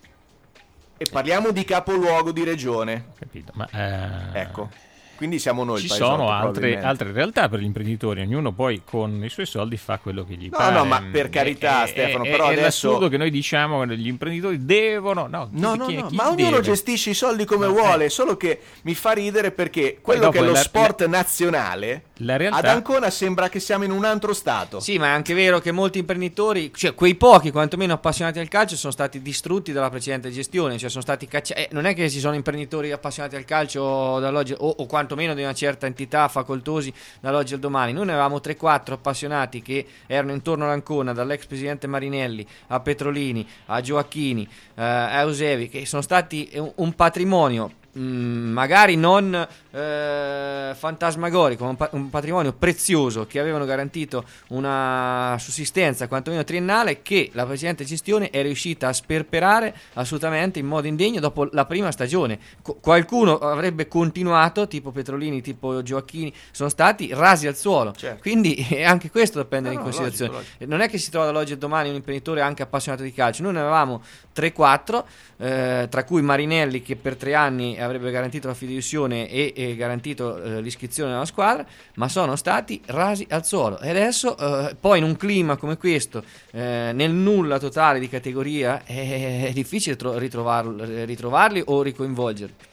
E parliamo di capoluogo di regione.
Capito? Ma eh...
ecco, quindi siamo noi.
Ci
il paesotto,
sono altre,
probabilmente.
altre realtà per gli imprenditori, ognuno poi con i suoi soldi fa quello che gli
No,
pare.
no, ma per carità,
È-
Stefano,
è,
però
è
adesso-
l'assurdo che noi diciamo che gli imprenditori devono. No,
No,
chi-
no,
chi-
no,
chi
ma ognuno
deve?
gestisce i soldi come
No,
vuole,
eh.
solo che mi fa ridere perché
Poi
quello
dopo
che è lo
la-
sport nazionale,
La realtà
ad Ancona sembra che siamo in un altro stato.
Sì, ma è anche vero che molti imprenditori, cioè quei pochi quantomeno appassionati al calcio, sono stati distrutti dalla precedente gestione, cioè sono stati cacciati. Eh, non è che ci sono imprenditori appassionati al calcio dall'oggi, o, o quantomeno di una certa entità, facoltosi, dall'oggi al domani. Noi ne avevamo tre quattro appassionati che erano intorno all'Ancona, dall'ex presidente Marinelli a Petrolini, a Gioacchini, eh, a Eusebi, che sono stati un, un patrimonio. Mm, magari non eh, fantasmagorico, ma un, pa- un patrimonio prezioso che avevano garantito una sussistenza quantomeno triennale, che la precedente gestione è riuscita a sperperare assolutamente in modo indegno dopo la prima stagione. Qu- qualcuno avrebbe continuato, tipo Petrolini, tipo Gioacchini, sono stati rasi al suolo.
Certo.
Quindi eh, anche questo da prendere
No,
in
no,
considerazione.
logico, logico.
Non è che si trova dall'oggi al domani un imprenditore anche appassionato di calcio. Noi ne avevamo tre quattro, eh, tra cui Marinelli, che per tre anni avrebbe garantito la fideiussione e, e garantito eh, l'iscrizione alla squadra, ma sono stati rasi al suolo. E adesso, eh, poi in un clima come questo, eh, nel nulla totale di categoria, è, è difficile tro- ritrovarlo- ritrovarli o ricoinvolgerli.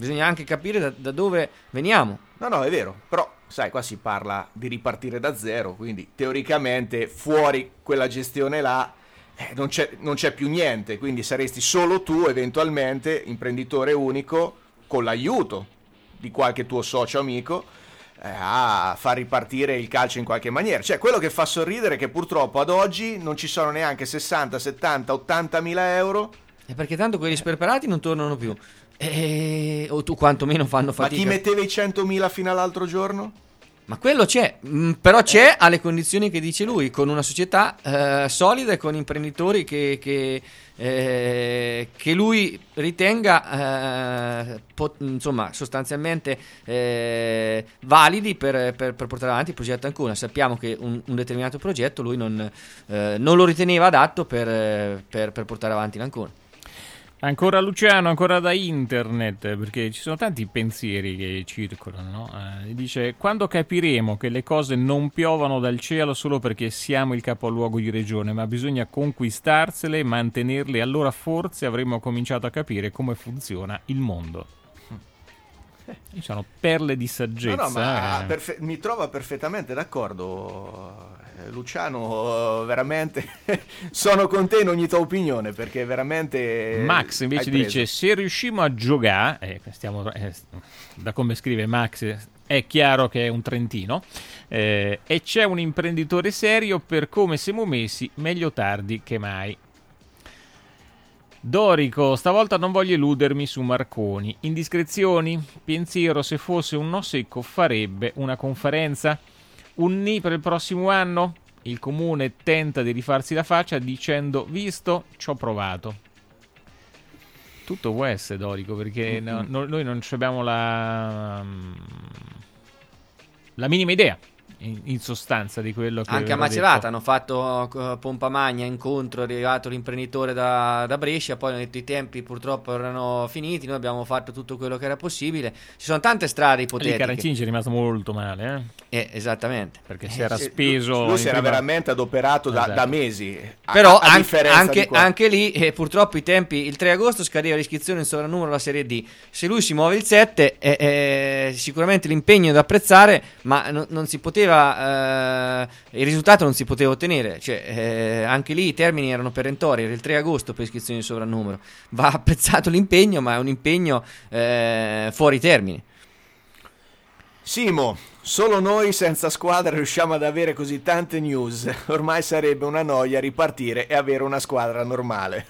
bisogna anche capire da, da dove veniamo.
No, no, è vero, però sai, qua si parla di ripartire da zero, quindi teoricamente fuori quella gestione là eh, non, c'è, non c'è più niente, quindi saresti solo tu eventualmente, imprenditore unico, con l'aiuto di qualche tuo socio amico, eh, a far ripartire il calcio in qualche maniera. Cioè, quello che fa sorridere è che purtroppo ad oggi non ci sono neanche sessanta, settanta, ottant mila euro.
E perché tanto quelli sperperati non tornano più. E... o tu quantomeno fanno fatica.
Ma chi metteva i centomila fino all'altro giorno?
Ma quello c'è, mh, però c'è alle condizioni che dice lui, con una società eh, solida e con imprenditori che, che, eh, che lui ritenga eh, pot- insomma sostanzialmente eh, validi per, per, per portare avanti il progetto Ancona. Sappiamo che un, un determinato progetto lui non, eh, non lo riteneva adatto per, per, per portare avanti l'Ancona.
Ancora Luciano, ancora da internet, perché ci sono tanti pensieri che circolano, no? Eh, dice: quando capiremo che le cose non piovano dal cielo solo perché siamo il capoluogo di regione, ma bisogna conquistarsele e mantenerle, allora forse avremo cominciato a capire come funziona il mondo. Ci sono perle di saggezza.
No, no, ma
eh.
perfe- mi trova perfettamente d'accordo, Luciano, veramente sono con te in ogni tua opinione, perché veramente
Max invece dice: se riuscimo a giocare, eh, stiamo, eh, da come scrive Max è chiaro che è un trentino, eh, e c'è un imprenditore serio, per come siamo messi meglio tardi che mai. Dorico, stavolta non voglio eludermi su Marconi. Indiscrezioni? Pensiero, se fosse un no secco farebbe una conferenza? Un ni per il prossimo anno? Il comune tenta di rifarsi la faccia dicendo: visto, ci ho provato. Tutto può essere, Dorico, perché mm-hmm. no, no, noi non abbiamo la la minima idea in, in sostanza di quello che
anche a Macerata
detto.
Hanno fatto uh, pompa magna, incontro, è arrivato l'imprenditore da, da Brescia, poi hanno detto i tempi purtroppo erano finiti, noi abbiamo fatto tutto quello che era possibile. Ci sono tante strade ipotetiche.
Il Carancini ci è rimasto molto male, eh?
Eh, esattamente,
perché si era
Sì,
speso.
lui si era
prima...
veramente adoperato da,
esatto.
da mesi. A,
però
a
an-
differenza
anche,
di qua.
anche lì eh, purtroppo i tempi, il tre agosto scadeva l'iscrizione in sovrannumero alla Serie D. Se lui si muove il sette eh, eh, sicuramente l'impegno è da apprezzare, ma no, non si poteva eh, il risultato non si poteva ottenere, cioè, eh, anche lì i termini erano perentori, era il tre agosto per iscrizione in sovrannumero. Va apprezzato l'impegno, ma è un impegno eh, fuori termine.
Simo, solo noi senza squadra riusciamo ad avere così tante news. Ormai sarebbe una noia ripartire e avere una squadra normale.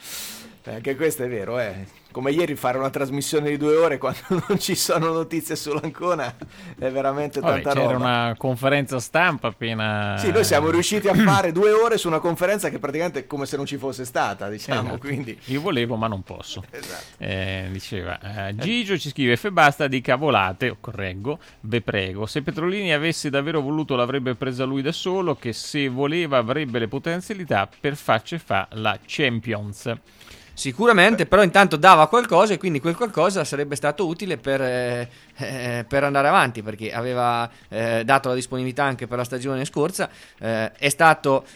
Anche questo è vero, eh. Come ieri fare una trasmissione di due ore quando non ci sono notizie sull'Ancona è veramente
Vabbè,
tanta
c'era
roba.
una conferenza stampa appena...
Sì, noi siamo riusciti a fare due ore su una conferenza che praticamente è come se non ci fosse stata, diciamo,
Esatto.
quindi...
Io volevo ma non posso.
Esatto.
Eh, diceva eh, Gigio ci scrive: F basta di cavolate, o correggo, ve prego, se Petrolini avesse davvero voluto l'avrebbe presa lui da solo, che se voleva avrebbe le potenzialità per farci fa la Champions.
Sicuramente, però intanto dava qualcosa e quindi quel qualcosa sarebbe stato utile per, eh, eh, per andare avanti, perché aveva eh, dato la disponibilità anche per la stagione scorsa, eh, è stato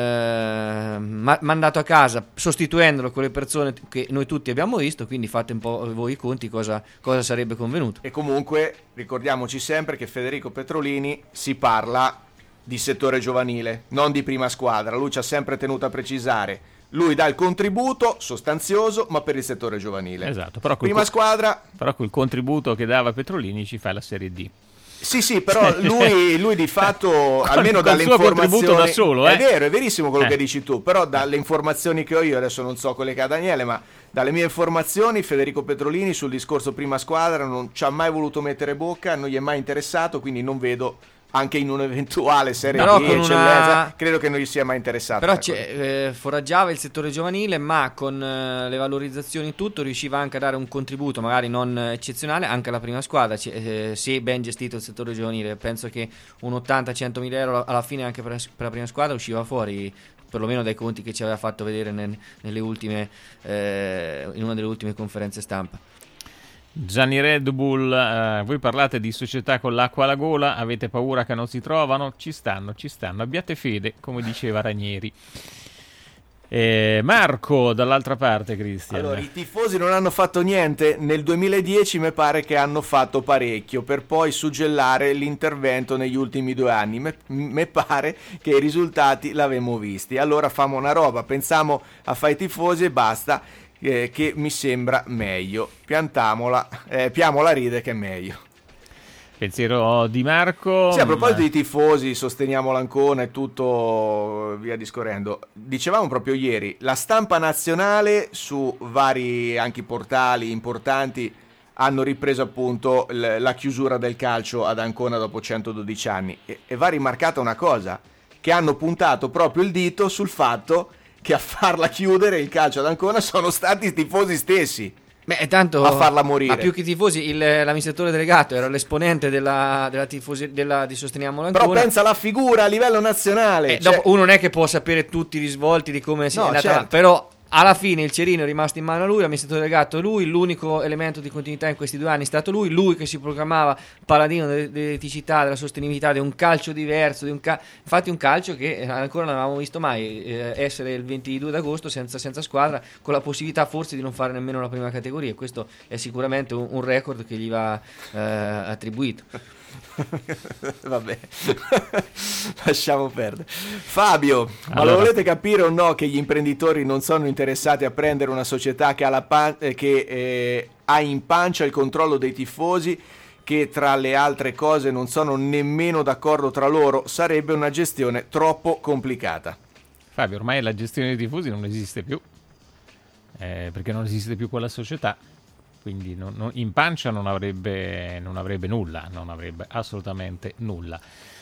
eh, ma- mandato a casa sostituendolo con le persone che noi tutti abbiamo visto, quindi fate un po' voi i conti cosa, cosa sarebbe convenuto.
E comunque ricordiamoci sempre che Federico Petrolini si parla di settore giovanile, non di prima squadra. Lui ci ha sempre tenuto a precisare: lui dà il contributo sostanzioso, ma per il settore giovanile.
Esatto, però col
prima
co-
squadra.
Però quel contributo che dava Petrolini ci fa la Serie D.
Sì, sì, però lui, lui di fatto, almeno
Col
dalle
suo contributo
informazioni...
da solo, eh?
È vero, è verissimo quello
Eh.
che dici tu, però dalle informazioni che ho io, adesso non so quelle che ha Daniele, ma dalle mie informazioni Federico Petrolini sul discorso prima squadra non ci ha mai voluto mettere bocca, non gli è mai interessato, quindi non vedo... anche in un'eventuale Serie
Però
D
con
eccellenza,
una-
credo che non gli sia mai interessato.
Però
ecco.
c'è, eh, foraggiava il settore giovanile, ma con eh, le valorizzazioni e tutto riusciva anche a dare un contributo magari non eccezionale anche alla prima squadra, C- eh, se ben gestito il settore giovanile. Penso che un ottanta-cento mila euro alla fine anche per, per la prima squadra usciva fuori, perlomeno dai conti che ci aveva fatto vedere nel- nelle ultime, eh, in una delle ultime conferenze stampa.
Gianni Red Bull, eh, voi parlate di società con l'acqua alla gola, avete paura che non si trovano? Ci stanno, ci stanno, abbiate fede, come diceva Ranieri. Eh, Marco, dall'altra parte, Cristian.
Allora, i tifosi non hanno fatto niente. Nel duemiladieci mi pare che hanno fatto parecchio, per poi suggellare l'intervento negli ultimi due anni. Mi pare che i risultati l'avevamo visti. Allora famo una roba, pensiamo a fare i tifosi e basta, eh, che mi sembra meglio. Piantamola, eh, piamola ride che è meglio.
Pensiero di Marco.
Sì, a proposito di tifosi, sosteniamo l'Ancona e tutto via discorrendo. Dicevamo proprio ieri, la stampa nazionale su vari anche portali importanti hanno ripreso appunto l- la chiusura del calcio ad Ancona dopo centododici anni e-, e va rimarcata una cosa, che hanno puntato proprio il dito sul fatto che a farla chiudere il calcio ad Ancona sono stati i tifosi stessi.
Beh, tanto
a farla morire.
Ma più che i tifosi, il, l'amministratore delegato era l'esponente della, della tifosi, della, di Sosteniamo l'Ancona.
Però pensa alla figura a livello nazionale.
Eh,
cioè...
dopo, uno non è che può sapere tutti i risvolti di come si
no,
è andata,
certo.
però alla fine il cerino è rimasto in mano a lui, l'amministratore delegato è lui, l'unico elemento di continuità in questi due anni è stato lui, lui che si proclamava paladino dell'eticità, della sostenibilità, di un calcio diverso, di un ca- infatti un calcio che ancora non avevamo visto mai eh, essere il ventidue d'agosto senza, senza squadra, con la possibilità forse di non fare nemmeno la prima categoria, e questo è sicuramente un, un record che gli va eh, attribuito.
Vabbè, lasciamo perdere. Fabio, ma
allora,
lo volete capire o no che gli imprenditori non sono interessati a prendere una società che ha, la pan- eh, che, eh, ha in pancia il controllo dei tifosi, che tra le altre cose non sono nemmeno d'accordo tra loro? Sarebbe una gestione troppo complicata.
Fabio, ormai la gestione dei tifosi non esiste più, eh, perché non esiste più quella società. Quindi non, non, in pancia non avrebbe, non avrebbe nulla, non avrebbe assolutamente nulla.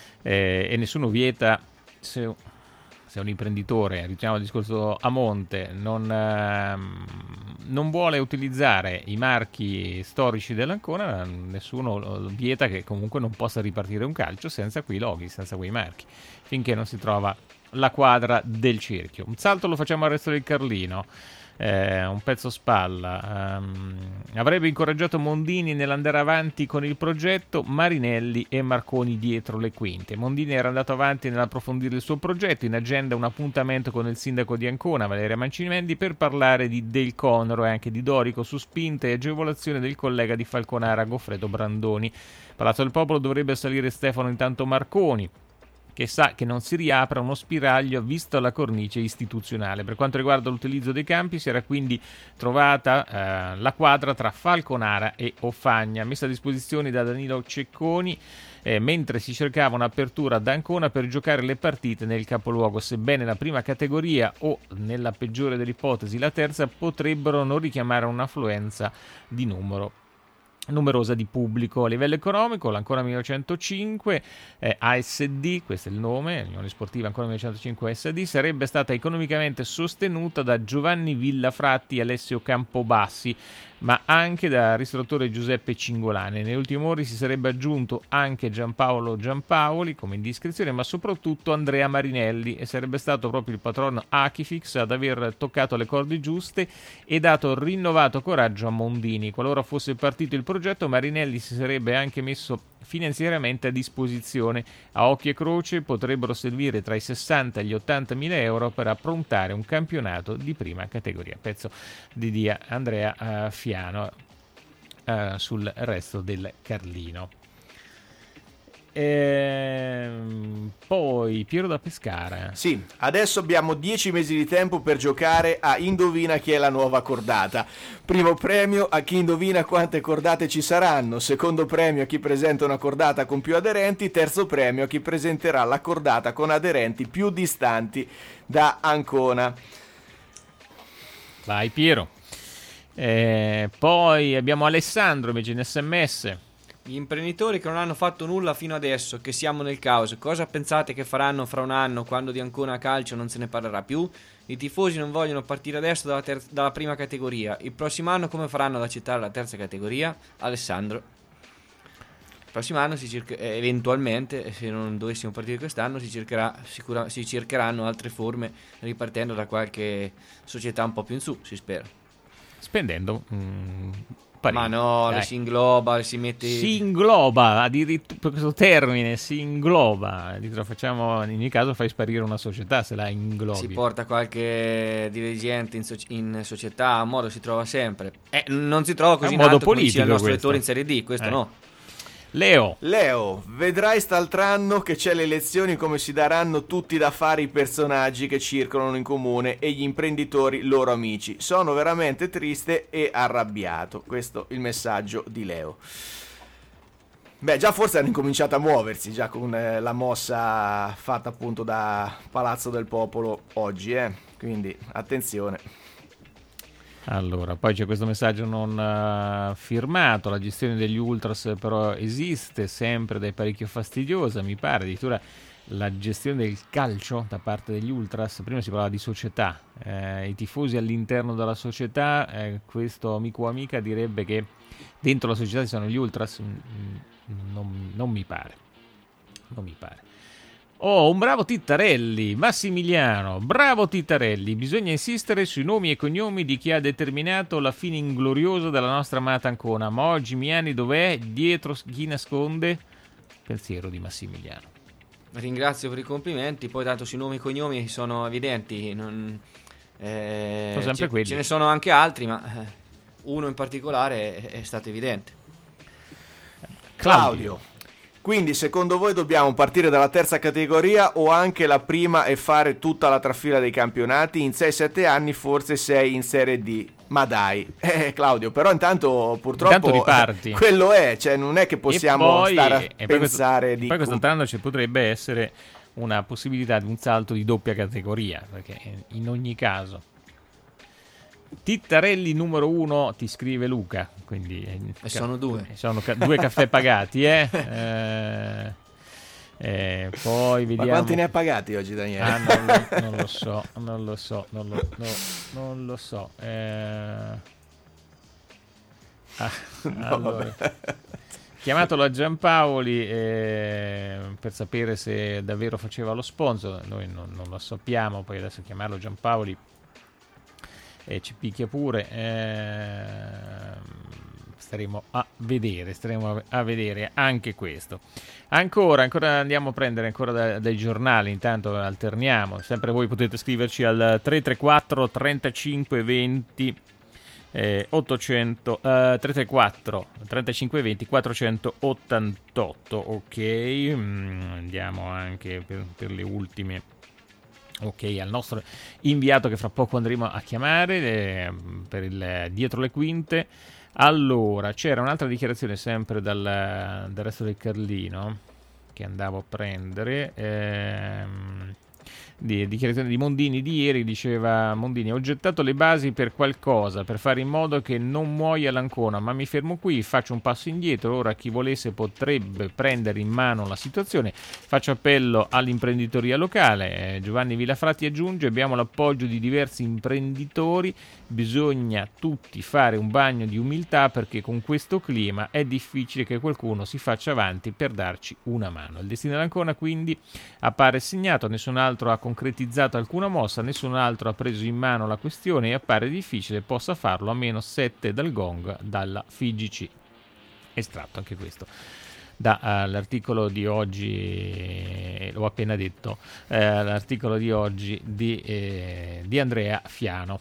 Eh, e nessuno vieta, se, se un imprenditore, ritorniamo al discorso a monte, non, ehm, non vuole utilizzare i marchi storici dell'Ancona, nessuno vieta che comunque non possa ripartire un calcio senza quei loghi, senza quei marchi, finché non si trova la quadra del cerchio. Un salto lo facciamo al resto del Carlino. Eh, un pezzo spalla. Um, avrebbe incoraggiato Mondini nell'andare avanti con il progetto, Marinelli e Marconi dietro le quinte. Mondini era andato avanti nell'approfondire il suo progetto, in agenda un appuntamento con il sindaco di Ancona, Valeria Mancinendi, per parlare di Del Conro e anche di Dorico su spinta e agevolazione del collega di Falconara Goffredo Brandoni. Palazzo del Popolo dovrebbe salire Stefano intanto Marconi, che sa che non si riapra uno spiraglio visto la cornice istituzionale. Per quanto riguarda l'utilizzo dei campi, si era quindi trovata eh, la quadra tra Falconara e Offagna, messa a disposizione da Danilo Cecconi, eh, mentre si cercava un'apertura ad Ancona per giocare le partite nel capoluogo, sebbene la prima categoria o, nella peggiore delle ipotesi, la terza, potrebbero non richiamare un'affluenza di numero numerosa di pubblico. A livello economico, l'Ancona millenovecentocinque eh, A S D, questo è il nome, l'Unione Sportiva Ancona millenovecentocinque A S D, sarebbe stata economicamente sostenuta da Giovanni Villafratti e Alessio Campobassi, ma anche da ristoratore Giuseppe Cingolani. Negli ultimi ore si sarebbe aggiunto anche Giampaolo Giampaoli come indiscrezione, ma soprattutto Andrea Marinelli, e sarebbe stato proprio il patrono Achifix ad aver toccato le corde giuste e dato rinnovato coraggio a Mondini. Qualora fosse partito il progetto, Marinelli si sarebbe anche messo finanziariamente a disposizione. A occhio e croce potrebbero servire tra i sessanta e gli ottanta mila euro per approntare un campionato di prima categoria. Pezzo di dia Andrea uh, Fiano uh, sul resto del Carlino. Ehm, poi Piero da Pescara.
Sì, adesso abbiamo dieci mesi di tempo per giocare a Indovina chi è la nuova cordata. Primo premio a chi indovina quante cordate ci saranno, secondo premio a chi presenta una cordata con più aderenti, terzo premio a chi presenterà la cordata con aderenti più distanti da Ancona.
Vai Piero. Eh, poi abbiamo Alessandro invece in sms.
Gli imprenditori che non hanno fatto nulla fino adesso, che siamo nel caos, cosa pensate che faranno fra un anno, quando di Ancona Calcio non se ne parlerà più? I tifosi non vogliono partire adesso dalla, ter- dalla prima categoria. Il prossimo anno come faranno ad accettare la terza categoria? Alessandro. Il prossimo anno si cerca- eh, eventualmente, se non dovessimo partire quest'anno, si, cercherà, sicura- si cercheranno altre forme ripartendo da qualche società un po' più in su, si spera.
spendendo mh,
ma no, le si ingloba, le si mette...
Si ingloba, addirittura per questo termine, si ingloba. Addirittura facciamo, in ogni caso fai sparire una società se la inglobi.
Si porta qualche dirigente in, so- in società, a modo si trova sempre. Eh, non si trova così in alto come sia il nostro lettore in Serie D, questo eh. no.
Leo.
Leo, vedrai st'altr'anno che c'è le elezioni come si daranno tutti da fare i personaggi che circolano in comune e gli imprenditori loro amici. Sono veramente triste e arrabbiato. Questo è il messaggio di Leo. Beh, già forse hanno incominciato a muoversi, già con eh, la mossa fatta appunto da Palazzo del Popolo oggi, eh. Quindi attenzione.
Allora, poi c'è questo messaggio non uh, firmato, la gestione degli ultras però esiste, sempre ed è parecchio fastidiosa, mi pare, addirittura la gestione del calcio da parte degli ultras, prima si parlava di società, eh, i tifosi all'interno della società, eh, questo amico o amica direbbe che dentro la società ci sono gli ultras, mm, non, non mi pare, non mi pare. Oh, un bravo Tittarelli, Massimiliano, bravo Tittarelli, bisogna insistere sui nomi e cognomi di chi ha determinato la fine ingloriosa della nostra amata Ancona, ma oggi Miani dov'è? Dietro chi nasconde? Pensiero di Massimiliano.
Ringrazio per i complimenti, poi tanto sui nomi e cognomi sono evidenti, non, eh,
sono sempre
ce,
quelli.
Ce ne sono anche altri, ma eh, uno in particolare è, è stato evidente.
Claudio. Quindi secondo voi dobbiamo partire dalla terza categoria o anche la prima e fare tutta la trafila dei campionati? In sei sette anni forse sei in Serie D. Ma dai, eh, Claudio, però intanto purtroppo
intanto riparti.
Quello è, cioè non è che possiamo
poi,
stare a
e
pensare
poi
di...
Poi quest'anno ci potrebbe essere una possibilità di un salto di doppia categoria, perché in ogni caso... Tittarelli numero uno, ti scrive Luca, quindi
e sono due
sono ca- due caffè pagati eh? eh, eh, poi vediamo.
Ma quanti ne ha pagati oggi Daniele?
Ah, non, lo, non lo so non lo so non lo, no, non lo so eh... ah,
no,
allora chiamatelo a Giampaoli eh, per sapere se davvero faceva lo sponsor, noi non, non lo sappiamo, poi adesso chiamarlo Giampaoli e ci picchia pure, eh, staremo a vedere staremo a vedere anche questo. Ancora ancora andiamo a prendere ancora da, dai giornali, intanto alterniamo, sempre voi potete scriverci al tre tre quattro trentacinque venti eh, ottocento eh, tre tre quattro trentacinque venti quattrocentottantotto. Ok, mm, andiamo anche per, per le ultime. Ok, al nostro inviato che fra poco andremo a chiamare eh, per il dietro le quinte. Allora, c'era un'altra dichiarazione sempre dal, dal resto del Carlino che andavo a prendere, ehm, di dichiarazione di Mondini di ieri. Diceva Mondini: ho gettato le basi per qualcosa, per fare in modo che non muoia l'Ancona, ma mi fermo qui, faccio un passo indietro. Ora chi volesse potrebbe prendere in mano la situazione. Faccio appello all'imprenditoria locale. eh, Giovanni Villafratti aggiunge: abbiamo l'appoggio di diversi imprenditori, bisogna tutti fare un bagno di umiltà, perché con questo clima è difficile che qualcuno si faccia avanti per darci una mano. Il destino dell'Ancona quindi appare segnato, nessun altro ha concretizzato alcuna mossa, nessun altro ha preso in mano la questione e appare difficile possa farlo a meno sette dal gong dalla F I G C. Estratto anche questo dall'articolo uh, di oggi, eh, l'ho appena detto, eh, l'articolo di oggi di, eh, di Andrea Fiano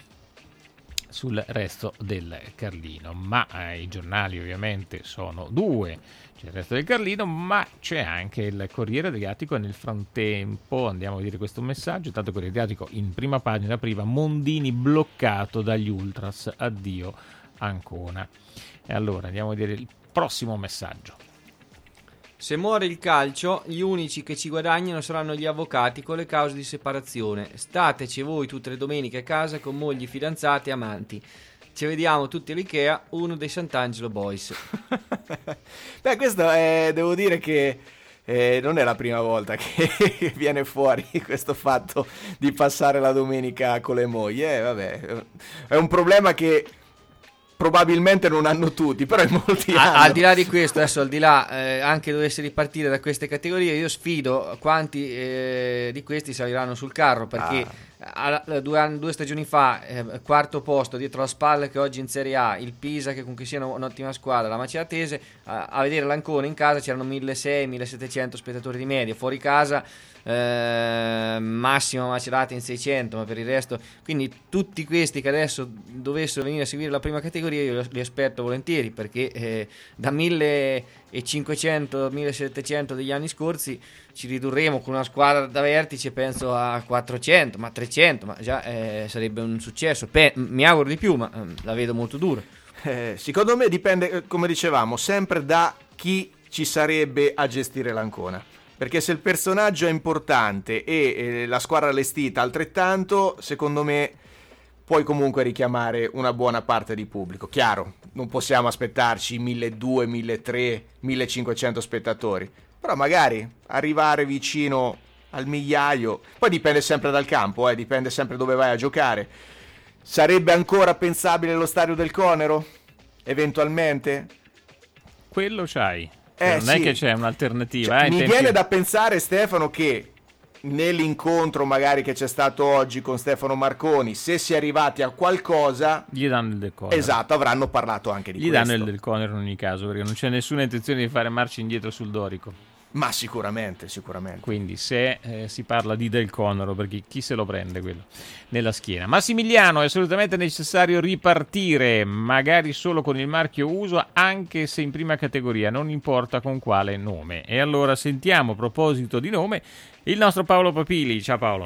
sul resto del Carlino. Ma eh, i giornali ovviamente sono due, c'è il resto del Carlino, ma c'è anche il Corriere Adriatico. E nel frattempo andiamo a vedere questo messaggio. Tanto Corriere Adriatico in prima pagina, prima: Mondini bloccato dagli ultras, addio Ancona. E allora andiamo a vedere il prossimo messaggio.
Se muore il calcio, gli unici che ci guadagnano saranno gli avvocati con le cause di separazione. Stateci voi tutte le domeniche a casa con mogli, fidanzati e amanti. Ci vediamo tutti all'Ikea, uno dei Sant'Angelo Boys.
Beh, questo è, devo dire che eh, non è la prima volta che viene fuori questo fatto di passare la domenica con le mogli. Eh, vabbè, è un problema che probabilmente non hanno tutti, però in molti
a,
hanno.
Al di là di questo, adesso al di là eh, anche dovesse ripartire da queste categorie, io sfido quanti eh, di questi saliranno sul carro, perché
ah.
due, anni, due stagioni fa eh, quarto posto dietro la Spal che oggi in Serie A, il Pisa che comunque sia un'ottima squadra, la Maceratese, a, a vedere l'Ancona in casa c'erano milleseicento millesettecento spettatori di media, fuori casa eh, massimo Macerata in seicento, ma per il resto, quindi tutti questi che adesso dovessero venire a seguire la prima categoria io li aspetto volentieri, perché eh, da millecinquecento millesettecento degli anni scorsi ci ridurremo con una squadra da vertice penso a quattrocento, ma trecento, ma già eh, sarebbe un successo. Pe- mi auguro di più, ma eh, la vedo molto dura.
Eh, secondo me dipende, come dicevamo, sempre da chi ci sarebbe a gestire l'Ancona. Perché se il personaggio è importante e eh, la squadra allestita altrettanto, secondo me puoi comunque richiamare una buona parte di pubblico. Chiaro, non possiamo aspettarci milleduecento, milletrecento, millecinquecento spettatori, però magari arrivare vicino al migliaio, poi dipende sempre dal campo, eh, dipende sempre dove vai a giocare. Sarebbe ancora pensabile lo stadio del Conero? Eventualmente?
Quello c'hai.
Eh,
non
sì.
è che c'è un'alternativa.
Cioè,
eh, in
mi
tempi-
viene da pensare, Stefano, che nell'incontro magari che c'è stato oggi con Stefano Marconi, se si è arrivati a qualcosa,
Gli danno il del Conero.
esatto, avranno parlato anche di
Gli
questo.
danno il del Conero in ogni caso, perché non c'è nessuna intenzione di fare marcia indietro sul Dorico.
Ma sicuramente, sicuramente.
Quindi se eh, si parla di Del Conero, perché chi se lo prende quello nella schiena? Massimiliano, è assolutamente necessario ripartire, magari solo con il marchio uso, anche se in prima categoria, non importa con quale nome. E allora sentiamo, a proposito di nome, il nostro Paolo Papili. Ciao Paolo.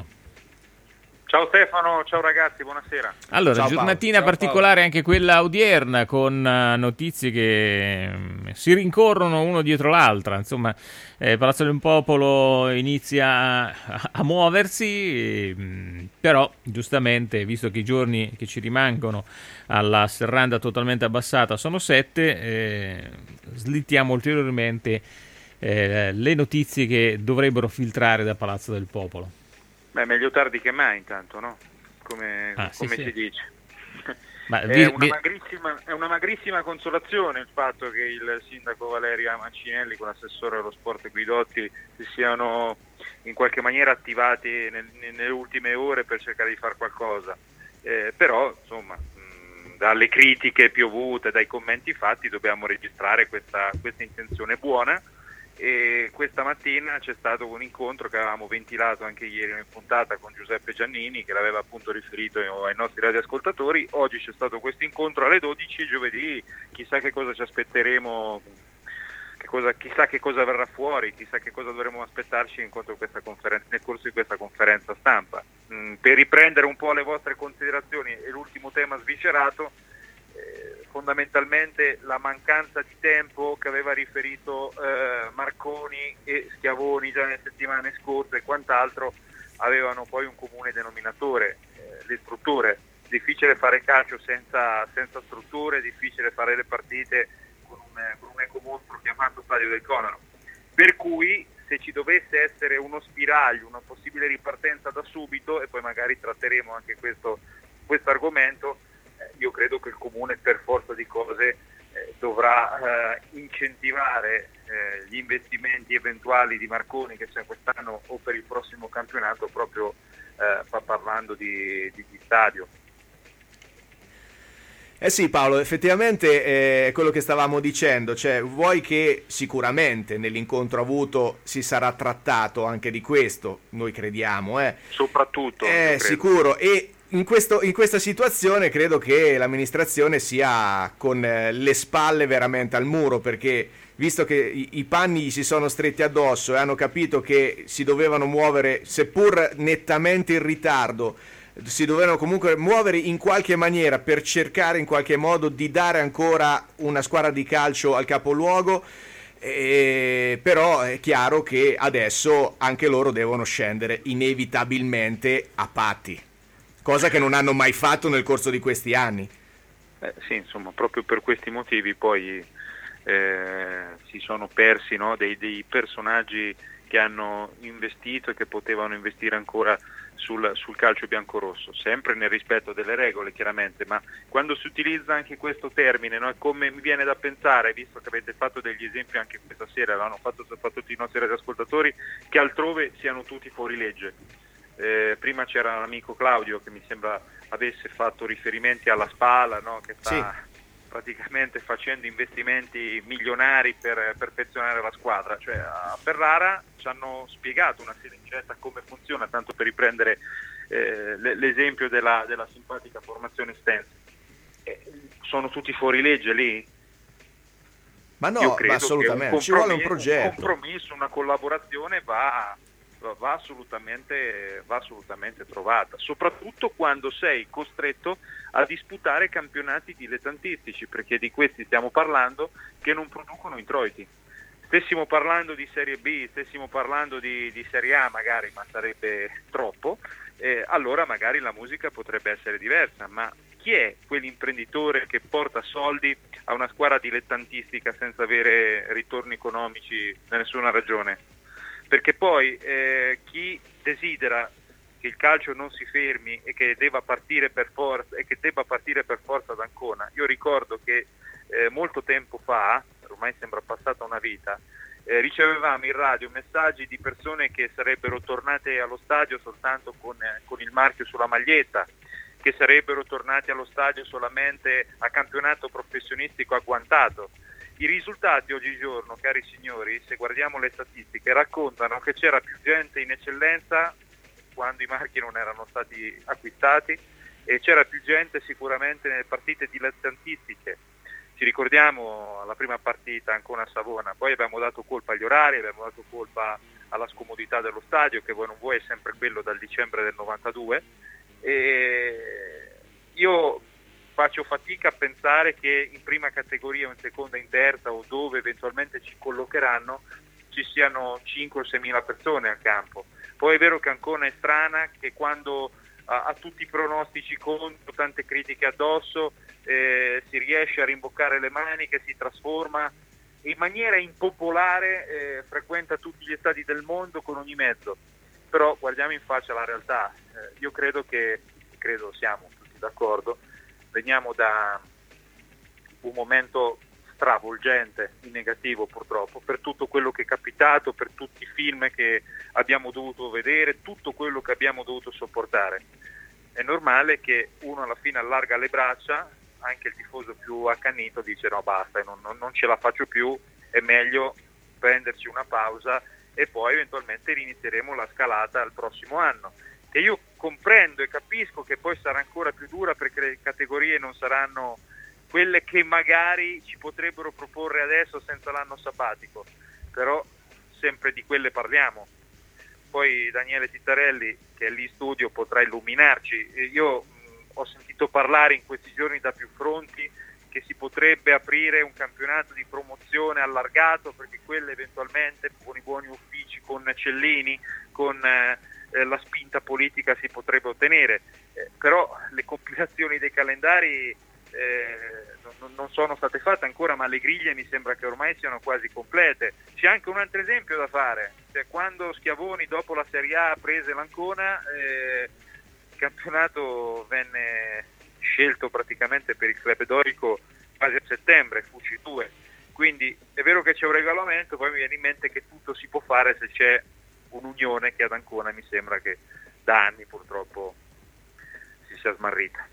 Ciao Stefano, ciao ragazzi, buonasera.
Allora,
Ciao,
giornatina
Paolo.
particolare anche quella odierna, con uh, notizie che um, si rincorrono uno dietro l'altra. Insomma, eh, Palazzo del Popolo inizia a, a muoversi, e, mh, però giustamente, visto che i giorni che ci rimangono alla serranda totalmente abbassata sono sette, eh, slittiamo ulteriormente eh, le notizie che dovrebbero filtrare da Palazzo del Popolo.
Beh, meglio tardi che mai intanto, no? Come,
Ah, sì,
come
sì.
si dice.
Ma
È,
vi-
una
vi-
magrissima, è una magrissima consolazione il fatto che il sindaco Valeria Mancinelli con l'assessore allo sport Guidotti si siano in qualche maniera attivati nel, nelle ultime ore per cercare di fare qualcosa. Eh, però, insomma, mh, dalle critiche piovute, dai commenti fatti, dobbiamo registrare questa, questa intenzione buona. E questa mattina c'è stato un incontro che avevamo ventilato anche ieri in puntata con Giuseppe Giannini, che l'aveva appunto riferito ai nostri radioascoltatori. Oggi c'è stato questo incontro alle dodici, giovedì, chissà che cosa ci aspetteremo, che cosa, chissà che cosa verrà fuori, chissà che cosa dovremo aspettarci in quanto questa conferenza, nel corso di questa conferenza stampa. Mm, per riprendere un po' le vostre considerazioni e l'ultimo tema sviscerato, Eh, fondamentalmente la mancanza di tempo che aveva riferito eh, Marconi e Schiavoni già nelle settimane scorse e quant'altro avevano poi un comune denominatore, eh, le strutture. Difficile fare calcio senza, senza strutture, difficile fare le partite con un, con un ecomostro chiamato Stadio del Conero, per cui se ci dovesse essere uno spiraglio, una possibile ripartenza da subito, e poi magari tratteremo anche questo, questo argomento, io credo che il Comune per forza di cose eh, dovrà eh, incentivare eh, gli investimenti eventuali di Marconi, che sia quest'anno o per il prossimo campionato, proprio eh, parlando di, di, di stadio.
Eh sì Paolo, effettivamente è quello che stavamo dicendo, cioè vuoi che sicuramente nell'incontro avuto si sarà trattato anche di questo, noi crediamo, eh.
Soprattutto.
Eh, sicuro, e in, questo, in questa situazione credo che l'amministrazione sia con eh, le spalle veramente al muro, perché visto che i, i panni gli si sono stretti addosso e hanno capito che si dovevano muovere, seppur nettamente in ritardo, si dovevano comunque muovere in qualche maniera per cercare in qualche modo di dare ancora una squadra di calcio al capoluogo. Eh, però è chiaro che adesso anche loro devono scendere inevitabilmente a patti, cosa che non hanno mai fatto nel corso di questi anni.
Eh, sì, insomma, proprio per questi motivi poi eh, si sono persi, no, dei, dei personaggi che hanno investito e che potevano investire ancora sul, sul calcio biancorosso, sempre nel rispetto delle regole chiaramente, ma quando si utilizza anche questo termine, no, come mi viene da pensare, visto che avete fatto degli esempi anche questa sera, l'hanno fatto, fatto tutti i nostri radioascoltatori, che altrove siano tutti fuori legge. Eh, prima c'era l'amico Claudio che mi sembra avesse fatto riferimenti alla Spal, no? Che sta
Sì.
praticamente facendo investimenti milionari per perfezionare la squadra. Cioè, a Ferrara ci hanno spiegato una serincetta come funziona, tanto per riprendere eh, l- l'esempio della, della simpatica formazione Stenz. Eh, sono tutti fuori legge lì?
Ma no,
Io credo
ma assolutamente,
che
ci vuole un
compromesso-
progetto.
un compromesso, una collaborazione va, va- va assolutamente, va assolutamente trovata, soprattutto quando sei costretto a disputare campionati dilettantistici, perché di questi stiamo parlando, che non producono introiti. Stessimo parlando di Serie B, stessimo parlando di, di Serie A magari, ma sarebbe troppo, eh, allora magari la musica potrebbe essere diversa, ma chi è quell'imprenditore che porta soldi a una squadra dilettantistica senza avere ritorni economici da nessuna ragione? Perché poi eh, chi desidera che il calcio non si fermi e che debba partire per forza e che debba partire per forza ad Ancona. Io ricordo che eh, molto tempo fa, ormai sembra passata una vita, eh, ricevevamo in radio messaggi di persone che sarebbero tornate allo stadio soltanto con, eh, con il marchio sulla maglietta, che sarebbero tornati allo stadio solamente a campionato professionistico agguantato. I risultati oggigiorno, cari signori, se guardiamo le statistiche, raccontano che c'era più gente in eccellenza quando i marchi non erano stati acquistati e c'era più gente sicuramente nelle partite dilettantistiche. Ci ricordiamo la prima partita Ancona-Savona, poi abbiamo dato colpa agli orari, abbiamo dato colpa alla scomodità dello stadio, che vuoi non vuoi è sempre quello dal dicembre del novantadue, e io faccio fatica a pensare che in prima categoria o in seconda, in terza o dove eventualmente ci collocheranno ci siano cinque o sei mila persone al campo. Poi è vero che Ancona è strana, che quando ha, ha tutti i pronostici contro, tante critiche addosso, eh, si riesce a rimboccare le maniche, si trasforma in maniera impopolare, eh, frequenta tutti gli stadi del mondo con ogni mezzo. Però guardiamo in faccia la realtà. Eh, io credo che, credo siamo tutti d'accordo, veniamo da un momento stravolgente in negativo purtroppo, per tutto quello che è capitato, per tutti i film che abbiamo dovuto vedere, tutto quello che abbiamo dovuto sopportare. È normale che uno alla fine allarga le braccia, anche il tifoso più accanito dice no basta, non, non, non ce la faccio più, è meglio prenderci una pausa e poi eventualmente inizieremo la scalata al prossimo anno, che io comprendo e capisco che poi sarà ancora più dura perché le categorie non saranno quelle che magari ci potrebbero proporre adesso senza l'anno sabbatico, però sempre di quelle parliamo. Poi Daniele Tittarelli, che è lì in studio, potrà illuminarci. Io mh, ho sentito parlare in questi giorni da più fronti che si potrebbe aprire un campionato di promozione allargato, perché quelle eventualmente con i buoni uffici, con Cellini, con eh, la spinta politica si potrebbe ottenere, eh, però le compilazioni dei calendari eh, non, non sono state fatte ancora, ma le griglie mi sembra che ormai siano quasi complete. C'è anche un altro esempio da fare, cioè, quando Schiavoni dopo la Serie A prese l'Ancona, eh, il campionato venne scelto praticamente per il club dorico quasi a settembre, fu C due, quindi è vero che c'è un regolamento, poi mi viene in mente che tutto si può fare se c'è un'unione che ad Ancona mi sembra che da anni purtroppo si sia smarrita.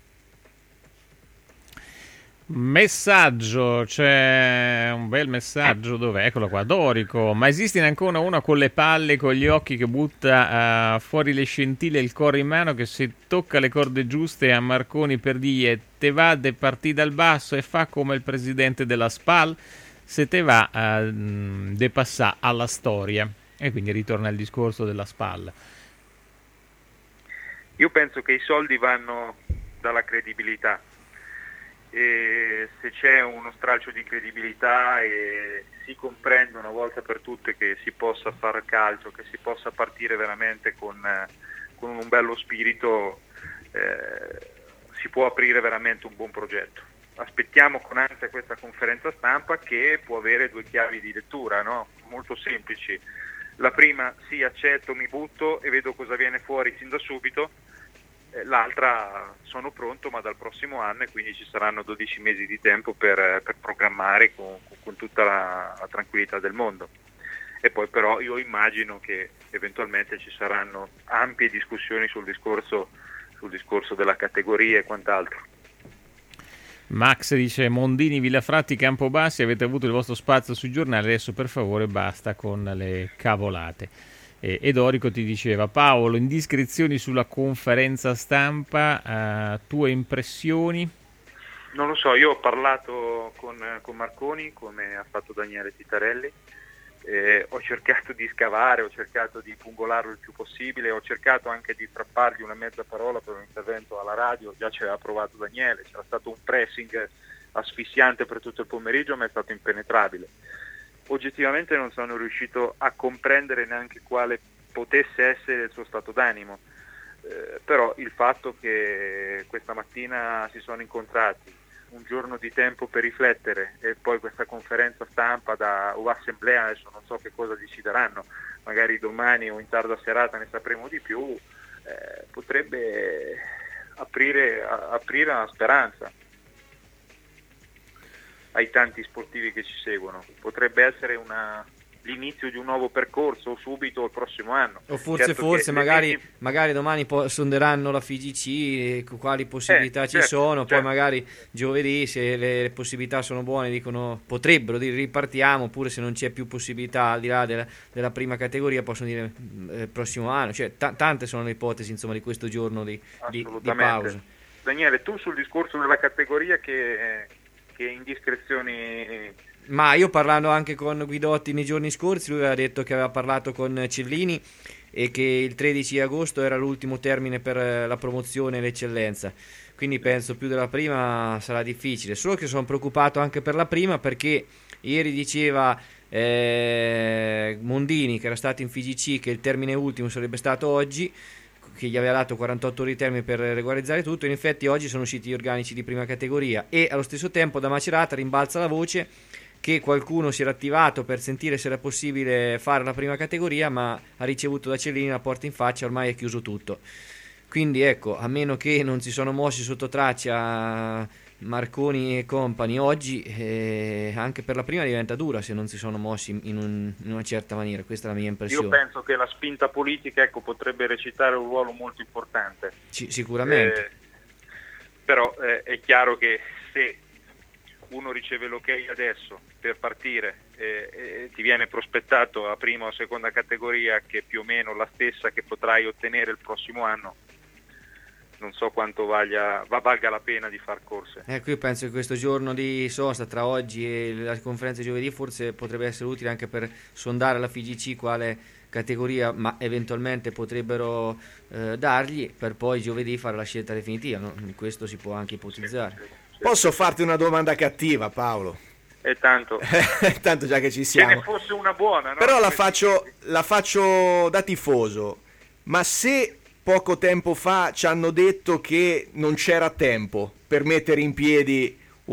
Messaggio, c'è un bel messaggio, dov'è? Eccolo qua, Dorico. Ma esiste in Ancona uno con le palle, con gli occhi, che butta uh, fuori le scintille e il cuore in mano, che se tocca le corde giuste a Marconi per dire te va de partì dal basso e fa come il presidente della Spal, se te va uh, de passà alla storia. E quindi ritorna il discorso della Spal.
Io penso che i soldi vanno dalla credibilità. E se c'è uno stralcio di credibilità e si comprende una volta per tutte che si possa fare calcio, che si possa partire veramente con, con un bello spirito, eh, si può aprire veramente un buon progetto. Aspettiamo con ansia questa conferenza stampa, che può avere due chiavi di lettura, no? Molto semplici. La prima, sì, accetto, mi butto e vedo cosa viene fuori sin da subito. L'altra, sono pronto ma dal prossimo anno, e quindi ci saranno dodici mesi di tempo per, per programmare con, con tutta la, la tranquillità del mondo. e poi però io immagino che eventualmente ci saranno ampie discussioni sul discorso, sul discorso della categoria e quant'altro.
Max dice: Mondini, Villafratti, Campobassi, avete avuto il vostro spazio sui giornali, adesso per favore basta con le cavolate. E, e Dorico ti diceva: Paolo, indiscrezioni sulla conferenza stampa, uh, tue impressioni?
Non lo so, io ho parlato con, con Marconi, come ha fatto Daniele Titarelli, eh, ho cercato di scavare, ho cercato di pungolarlo il più possibile, ho cercato anche di strappargli una mezza parola per un intervento alla radio, già ci aveva provato Daniele, c'era stato un pressing asfissiante per tutto il pomeriggio, ma è stato impenetrabile. Oggettivamente non sono riuscito a comprendere neanche quale potesse essere il suo stato d'animo, eh, però il fatto che questa mattina si sono incontrati, un giorno di tempo per riflettere e poi questa conferenza stampa da o assemblea, adesso non so che cosa decideranno, magari domani o in tarda serata ne sapremo di più, eh, potrebbe aprire, a, aprire una speranza ai tanti sportivi che ci seguono, potrebbe essere una, l'inizio di un nuovo percorso subito il prossimo anno,
o forse
certo
forse
che,
magari,
le...
magari domani po- sonderanno la F I G C e quali possibilità
eh,
ci
certo,
sono, poi
certo.
magari giovedì, se le, le possibilità sono buone, dicono potrebbero dire ripartiamo, oppure se non c'è più possibilità al di là della, della prima categoria possono dire eh, prossimo anno, cioè t- tante sono le ipotesi insomma di questo giorno di, di, di pausa.
Daniele, tu sul discorso della categoria che, che indiscrezioni...
Ma io parlando anche con Guidotti nei giorni scorsi, lui aveva detto che aveva parlato con Cellini e che il tredici agosto era l'ultimo termine per la promozione e l'eccellenza, quindi penso più della prima sarà difficile, solo che sono preoccupato anche per la prima, perché ieri diceva eh, Mondini, che era stato in F I G C, che il termine ultimo sarebbe stato oggi, che gli aveva dato quarantotto ore di termine per regolarizzare tutto. In effetti oggi sono usciti gli organici di prima categoria e allo stesso tempo da Macerata rimbalza la voce che qualcuno si era attivato per sentire se era possibile fare la prima categoria, ma ha ricevuto da Cellini la porta in faccia, ormai è chiuso tutto. Quindi ecco, a meno che non si sono mossi sotto traccia Marconi e compagni oggi, eh, anche per la prima diventa dura se non si sono mossi in, un, in una certa maniera. Questa è la mia impressione.
Io penso che la spinta politica, ecco, potrebbe recitare un ruolo molto importante.
C- sicuramente.
Eh, però eh, è chiaro che se uno riceve l'ok adesso per partire eh, eh, ti viene prospettato a prima o seconda categoria che è più o meno la stessa che potrai ottenere il prossimo anno, non so quanto valga, valga la pena di far corse.
Ecco, io penso che questo giorno di sosta tra oggi e la conferenza di giovedì forse potrebbe essere utile anche per sondare la F I G C quale categoria ma eventualmente potrebbero eh, dargli, per poi giovedì fare la scelta definitiva, no? Questo si può anche ipotizzare.
Sì, sì, sì.
Posso farti una domanda cattiva, Paolo?
E tanto,
tanto già che ci
che
siamo.
ne fosse una buona, no?
Però la faccio, la faccio da tifoso. Ma se poco tempo fa ci hanno detto che non c'era tempo per mettere in piedi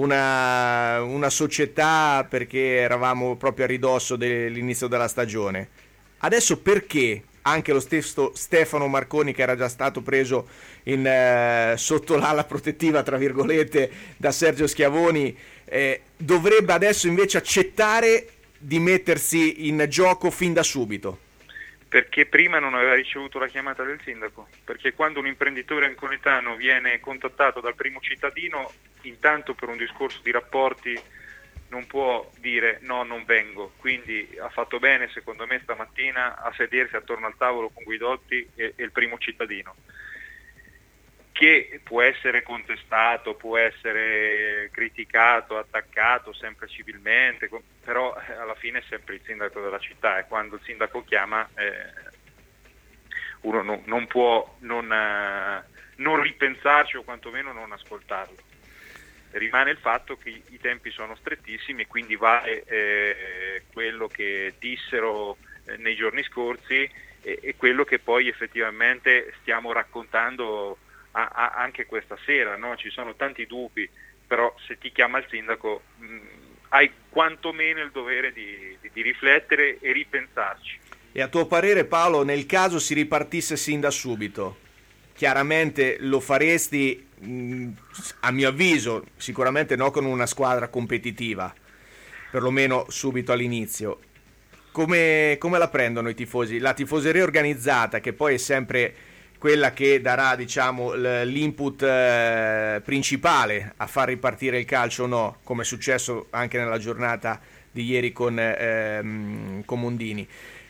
una, una società perché eravamo proprio a ridosso dell'inizio della stagione, adesso perché anche lo stesso Stefano Marconi, che era già stato preso in, eh, sotto l'ala protettiva tra virgolette da Sergio Schiavoni, eh, dovrebbe adesso invece accettare di mettersi in gioco fin da subito?
Perché prima non aveva ricevuto la chiamata del sindaco, perché quando un imprenditore anconetano viene contattato dal primo cittadino, intanto per un discorso di rapporti non può dire no, non vengo, quindi ha fatto bene secondo me stamattina a sedersi attorno al tavolo con Guidotti e, e il primo cittadino, che può essere contestato, può essere criticato, attaccato sempre civilmente, però alla fine è sempre il sindaco della città e quando il sindaco chiama eh, uno no, non può non, eh, non ripensarci o quantomeno non ascoltarlo. Rimane il fatto che i tempi sono strettissimi e quindi vale eh, quello che dissero eh, nei giorni scorsi e, e quello che poi effettivamente stiamo raccontando a, a, anche questa sera, no? Ci sono tanti dubbi, però se ti chiama il sindaco mh, hai quantomeno il dovere di, di, di riflettere e ripensarci.
E a tuo parere, Paolo, nel caso si ripartisse sin da subito, chiaramente lo faresti, mh, a mio avviso, sicuramente no con una squadra competitiva, perlomeno subito all'inizio. come, come la prendono i tifosi? La tifoseria organizzata, che poi è sempre quella che darà, diciamo, l'input eh, principale a far ripartire il calcio o no, come è successo anche nella giornata di ieri con, ehm, con Mondini.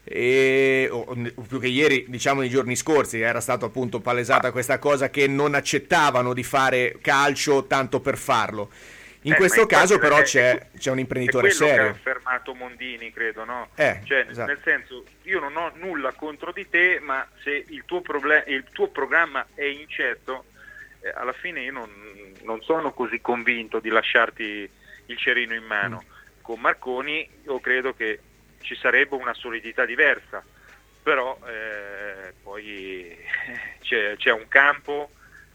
E, o, o più che ieri, diciamo nei giorni scorsi, era stato appunto palesata questa cosa che non accettavano di fare calcio tanto per farlo. In
eh,
questo caso però
è,
c'è, c'è un imprenditore
è quello
serio
che ha affermato Mondini, credo, no?
Eh,
cioè,
esatto.
Nel senso, io non ho nulla contro di te, ma se il tuo, problem- il tuo programma è incerto, eh, alla fine io non, non sono così convinto di lasciarti il cerino in mano. Mm. Con Marconi io credo che ci sarebbe una solidità diversa, però eh, poi c'è, c'è un campo,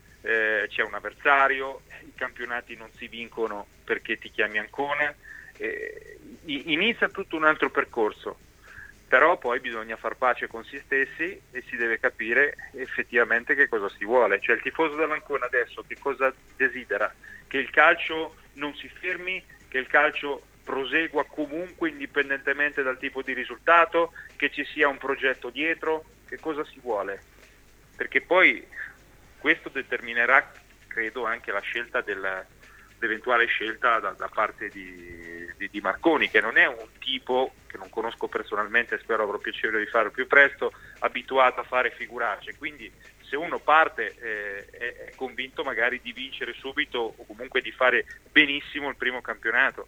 eh, c'è un avversario, i campionati non si vincono perché ti chiami Ancona, eh, inizia tutto un altro percorso, però poi bisogna far pace con se stessi e si deve capire effettivamente che cosa si vuole. Cioè il tifoso dell'Ancona adesso che cosa desidera? Che il calcio non si fermi, che il calcio prosegua comunque indipendentemente dal tipo di risultato, che ci sia un progetto dietro, che cosa si vuole? Perché poi questo determinerà, credo, anche la scelta del, l'eventuale scelta da, da parte di, di, di Marconi, che non è un tipo, che non conosco personalmente, spero avrò piacere di farlo più presto, abituato a fare figuracce, quindi se uno parte eh, è, è convinto magari di vincere subito o comunque di fare benissimo il primo campionato.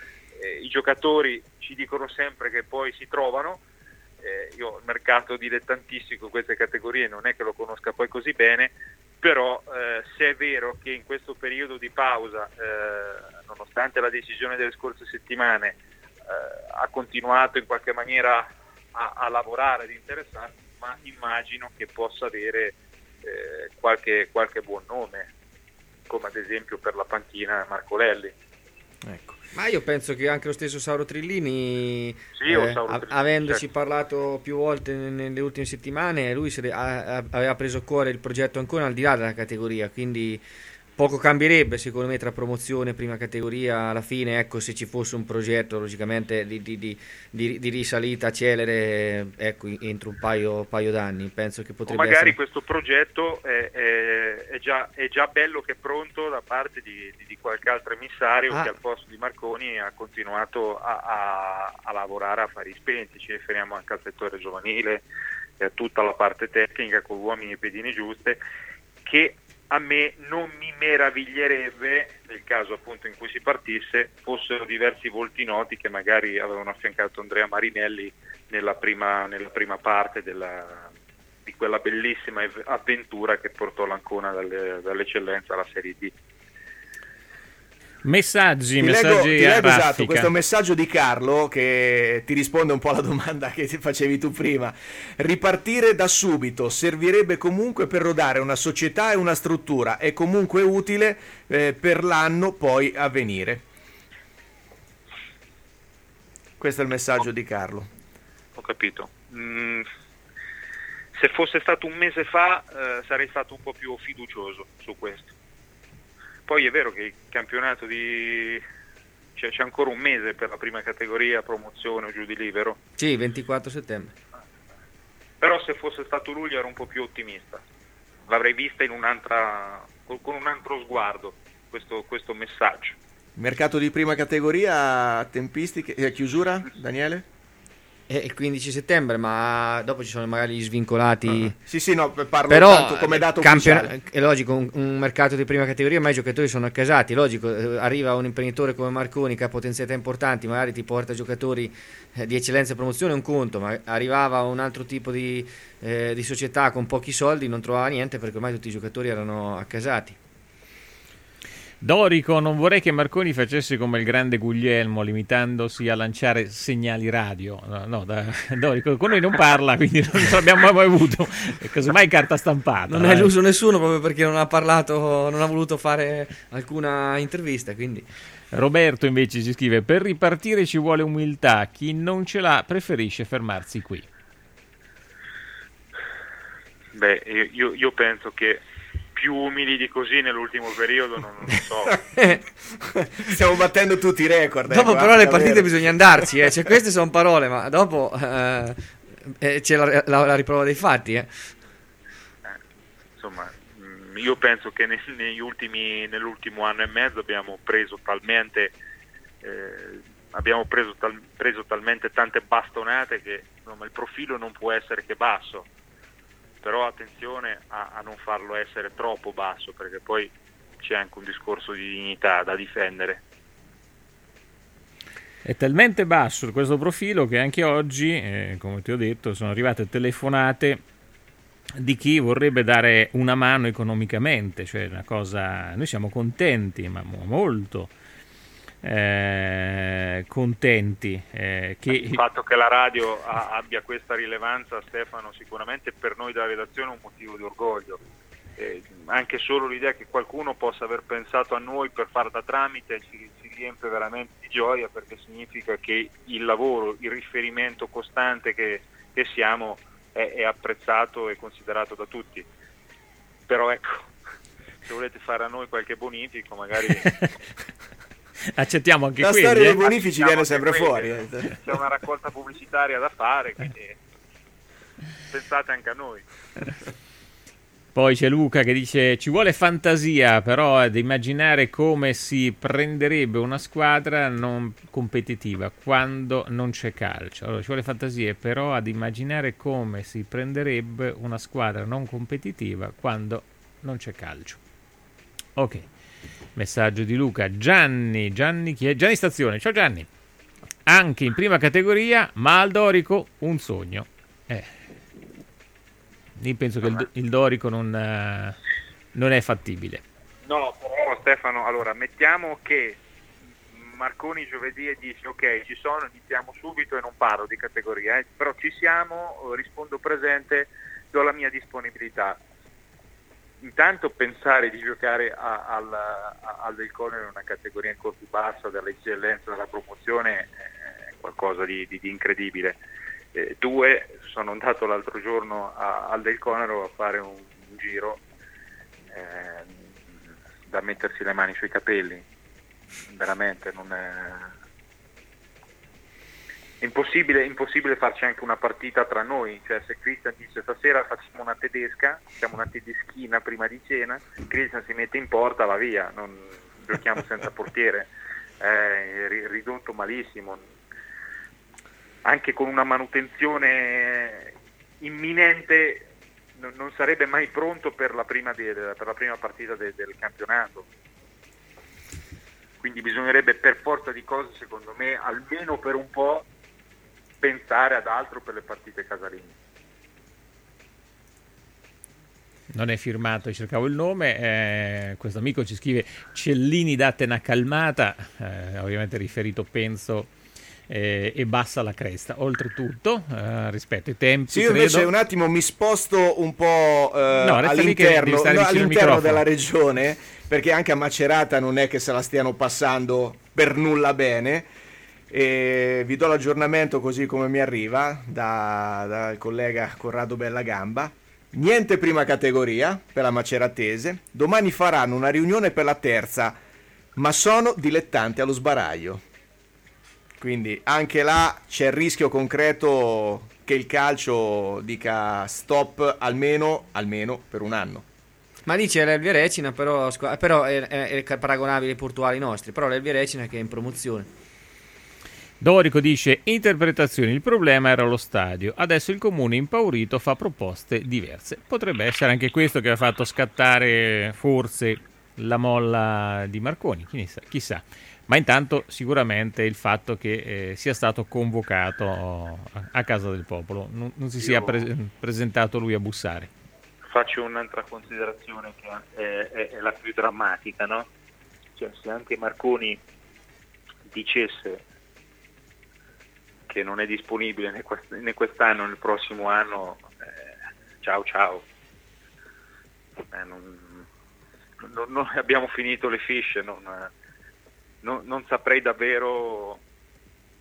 Eh, i giocatori ci dicono sempre che poi si trovano, eh, io il mercato dilettantistico, queste categorie non è che lo conosca poi così bene, però eh, se è vero che in questo periodo di pausa, eh, nonostante la decisione delle scorse settimane, eh, ha continuato in qualche maniera a, a lavorare, ad interessarsi, ma immagino che possa avere eh, qualche, qualche buon nome, come ad esempio per la panchina Marcolelli.
Ecco.
Ma io penso che anche lo stesso Sauro Trillini,
sì,
eh,
Sauro
a-
Trillini
avendoci
certo.
parlato più volte nelle ultime settimane, lui se le- a- a- aveva preso a cuore il progetto ancora al di là della categoria, quindi poco cambierebbe secondo me tra promozione e prima categoria. Alla fine, ecco, se ci fosse un progetto logicamente di, di, di, di, di risalita celere, ecco, entro un paio, paio d'anni, penso che potrebbe
o magari
essere...
questo progetto è, è, è, già, è già bello che pronto da parte di, di, di qualche altro emissario
Ah.
che al posto di Marconi ha continuato a, a, a lavorare a fari spenti. Ci riferiamo anche al settore giovanile e a tutta la parte tecnica con uomini e pedine giuste, che a me non mi meraviglierebbe, nel caso appunto in cui si partisse, fossero diversi volti noti che magari avevano affiancato Andrea Marinelli nella prima, nella prima parte della, di quella bellissima ev- avventura che portò l'Ancona dalle, dall'eccellenza alla Serie D.
Messaggi,
Ti
messaggi
leggo, ti
a
leggo esatto,
raffica.
questo messaggio di Carlo che ti risponde un po' alla domanda che ti facevi tu prima. Ripartire da subito servirebbe comunque per rodare una società e una struttura, è comunque utile eh, per l'anno poi a venire. Questo è il messaggio di Carlo.
Ho capito. Mm, se fosse stato un mese fa eh, sarei stato un po' più fiducioso su questo. Poi è vero che il campionato di... Cioè, c'è ancora un mese per la prima categoria, promozione o giù di lì, vero?
Sì, ventiquattro settembre.
Però se fosse stato luglio ero un po' più ottimista. L'avrei vista in un'altra, con un altro sguardo questo, questo messaggio.
Mercato di prima categoria, tempistiche, eh, chiusura, Daniele?
È il quindici settembre, ma dopo ci sono magari gli svincolati.
Uh-huh. Sì, sì, no, parlo
Però
tanto come dato
campion-
ufficiale.
è logico, un, un mercato di prima categoria, ma i giocatori sono accasati, logico, eh, arriva un imprenditore come Marconi che ha potenzialità importanti, magari ti porta giocatori eh, di eccellenza e promozione, un conto, ma arrivava un altro tipo di, eh, di società con pochi soldi, non trovava niente perché ormai tutti i giocatori erano accasati.
Dorico, non vorrei che Marconi facesse come il grande Guglielmo, limitandosi a lanciare segnali radio. No, no da, Dorico con noi non parla, quindi non ce l'abbiamo mai avuto. E casomai carta stampata.
Non
eh.
è illuso nessuno proprio perché non ha parlato, non ha voluto fare alcuna intervista, quindi...
Roberto invece ci scrive: per ripartire ci vuole umiltà, chi non ce l'ha preferisce fermarsi qui.
Beh, io, io penso che più umili di così nell'ultimo periodo non, non so.
Stiamo battendo tutti i record.
Dopo
eh,
però le partite
davvero.
bisogna andarci, eh. Cioè, queste sono parole, ma dopo eh, eh, c'è la, la, la riprova dei fatti. Eh.
Eh, insomma, mh, io penso che ne- negli ultimi, nell'ultimo anno e mezzo abbiamo preso talmente eh, abbiamo preso, tal- preso talmente tante bastonate che insomma, il profilo non può essere che basso. Però attenzione a, a non farlo essere troppo basso, perché poi c'è anche un discorso di dignità da difendere.
È talmente basso questo profilo che anche oggi, eh, come ti ho detto, sono arrivate telefonate di chi vorrebbe dare una mano economicamente, cioè una cosa, noi siamo contenti, ma mo- molto eh, contenti eh, che
Il fatto che la radio a- abbia questa rilevanza, Stefano, sicuramente per noi della redazione è un motivo di orgoglio. Eh, anche solo l'idea che qualcuno possa aver pensato a noi per far da tramite ci, ci riempie veramente di gioia, perché significa che il lavoro, il riferimento costante che, che siamo è, è apprezzato e considerato da tutti. Però ecco, se volete fare a noi qualche bonifico magari
accettiamo anche
La
quelli,
storia dei
eh.
bonifici
Diciamo
viene
che
sempre fuori.
quelli,
eh.
c'è una raccolta pubblicitaria da fare, quindi pensate anche a noi.
Poi c'è Luca che dice ci vuole fantasia però ad immaginare come si prenderebbe una squadra non competitiva quando non c'è calcio. Allora ci vuole fantasia però ad immaginare come si prenderebbe una squadra non competitiva quando non c'è calcio. Ok, messaggio di Luca. Gianni, Gianni chi è? Gianni Stazione, ciao Gianni. Anche in prima categoria, ma al Dorico un sogno. Eh. Io penso che il, il Dorico non, eh, non è fattibile.
No, però Stefano, allora mettiamo che Marconi giovedì e dice ok, ci sono, iniziamo subito e non parlo di categoria, eh, però ci siamo, rispondo presente, do la mia disponibilità. Intanto pensare di giocare a, al, a, al Del Colore in una categoria ancora più bassa dell'eccellenza della promozione è qualcosa di, di, di incredibile. Eh, due, sono andato l'altro giorno a, al Del Conero a fare un, un giro eh, da mettersi le mani sui capelli, veramente non è, è impossibile, impossibile farci anche una partita tra noi, cioè se Christian dice stasera facciamo una tedesca, facciamo una tedeschina prima di cena, Christian si mette in porta, va via, non giochiamo senza portiere, è ridotto malissimo. Anche con una manutenzione imminente non, non sarebbe mai pronto per la prima, de, per la prima partita de, del campionato. Quindi bisognerebbe per forza di cose, secondo me, almeno per un po' pensare ad altro per le partite casalinghe.
Non è firmato, cercavo il nome, eh, questo amico ci scrive Cellini date una calmata, eh, ovviamente riferito penso Eh, e bassa la cresta. Oltretutto, eh, rispetto ai tempi,
Sì, io
credo...
invece un attimo mi sposto un po' eh,
No, resta lì che devi
all'interno,
stare
no,
vicino al
all'interno
microfono.
della regione, perché anche a Macerata non è che se la stiano passando per nulla bene. E vi do l'aggiornamento così come mi arriva da- dal collega Corrado Bellagamba. Niente prima categoria per la maceratese. Domani faranno una riunione per la terza, ma sono dilettanti allo sbaraglio. Quindi anche là c'è il rischio concreto che il calcio dica stop almeno, almeno per un anno.
Ma lì c'è l'Elvia Recina, però, però è, è, è paragonabile ai portuali nostri, però l'Elvia Recina che è in promozione.
Dorico dice interpretazioni, il problema era lo stadio, adesso il comune impaurito fa proposte diverse. Potrebbe essere anche questo che ha fatto scattare forse la molla di Marconi, chissà, chissà. Ma intanto sicuramente il fatto che eh, sia stato convocato a, a Casa del Popolo, non, non si sia pre- presentato lui a bussare.
Faccio un'altra considerazione che è, è, è la più drammatica, no? Cioè, se anche Marconi dicesse che non è disponibile né, quest- né quest'anno né il prossimo anno, eh, ciao ciao, eh, non, non, non abbiamo finito le fiche, non, non, non saprei davvero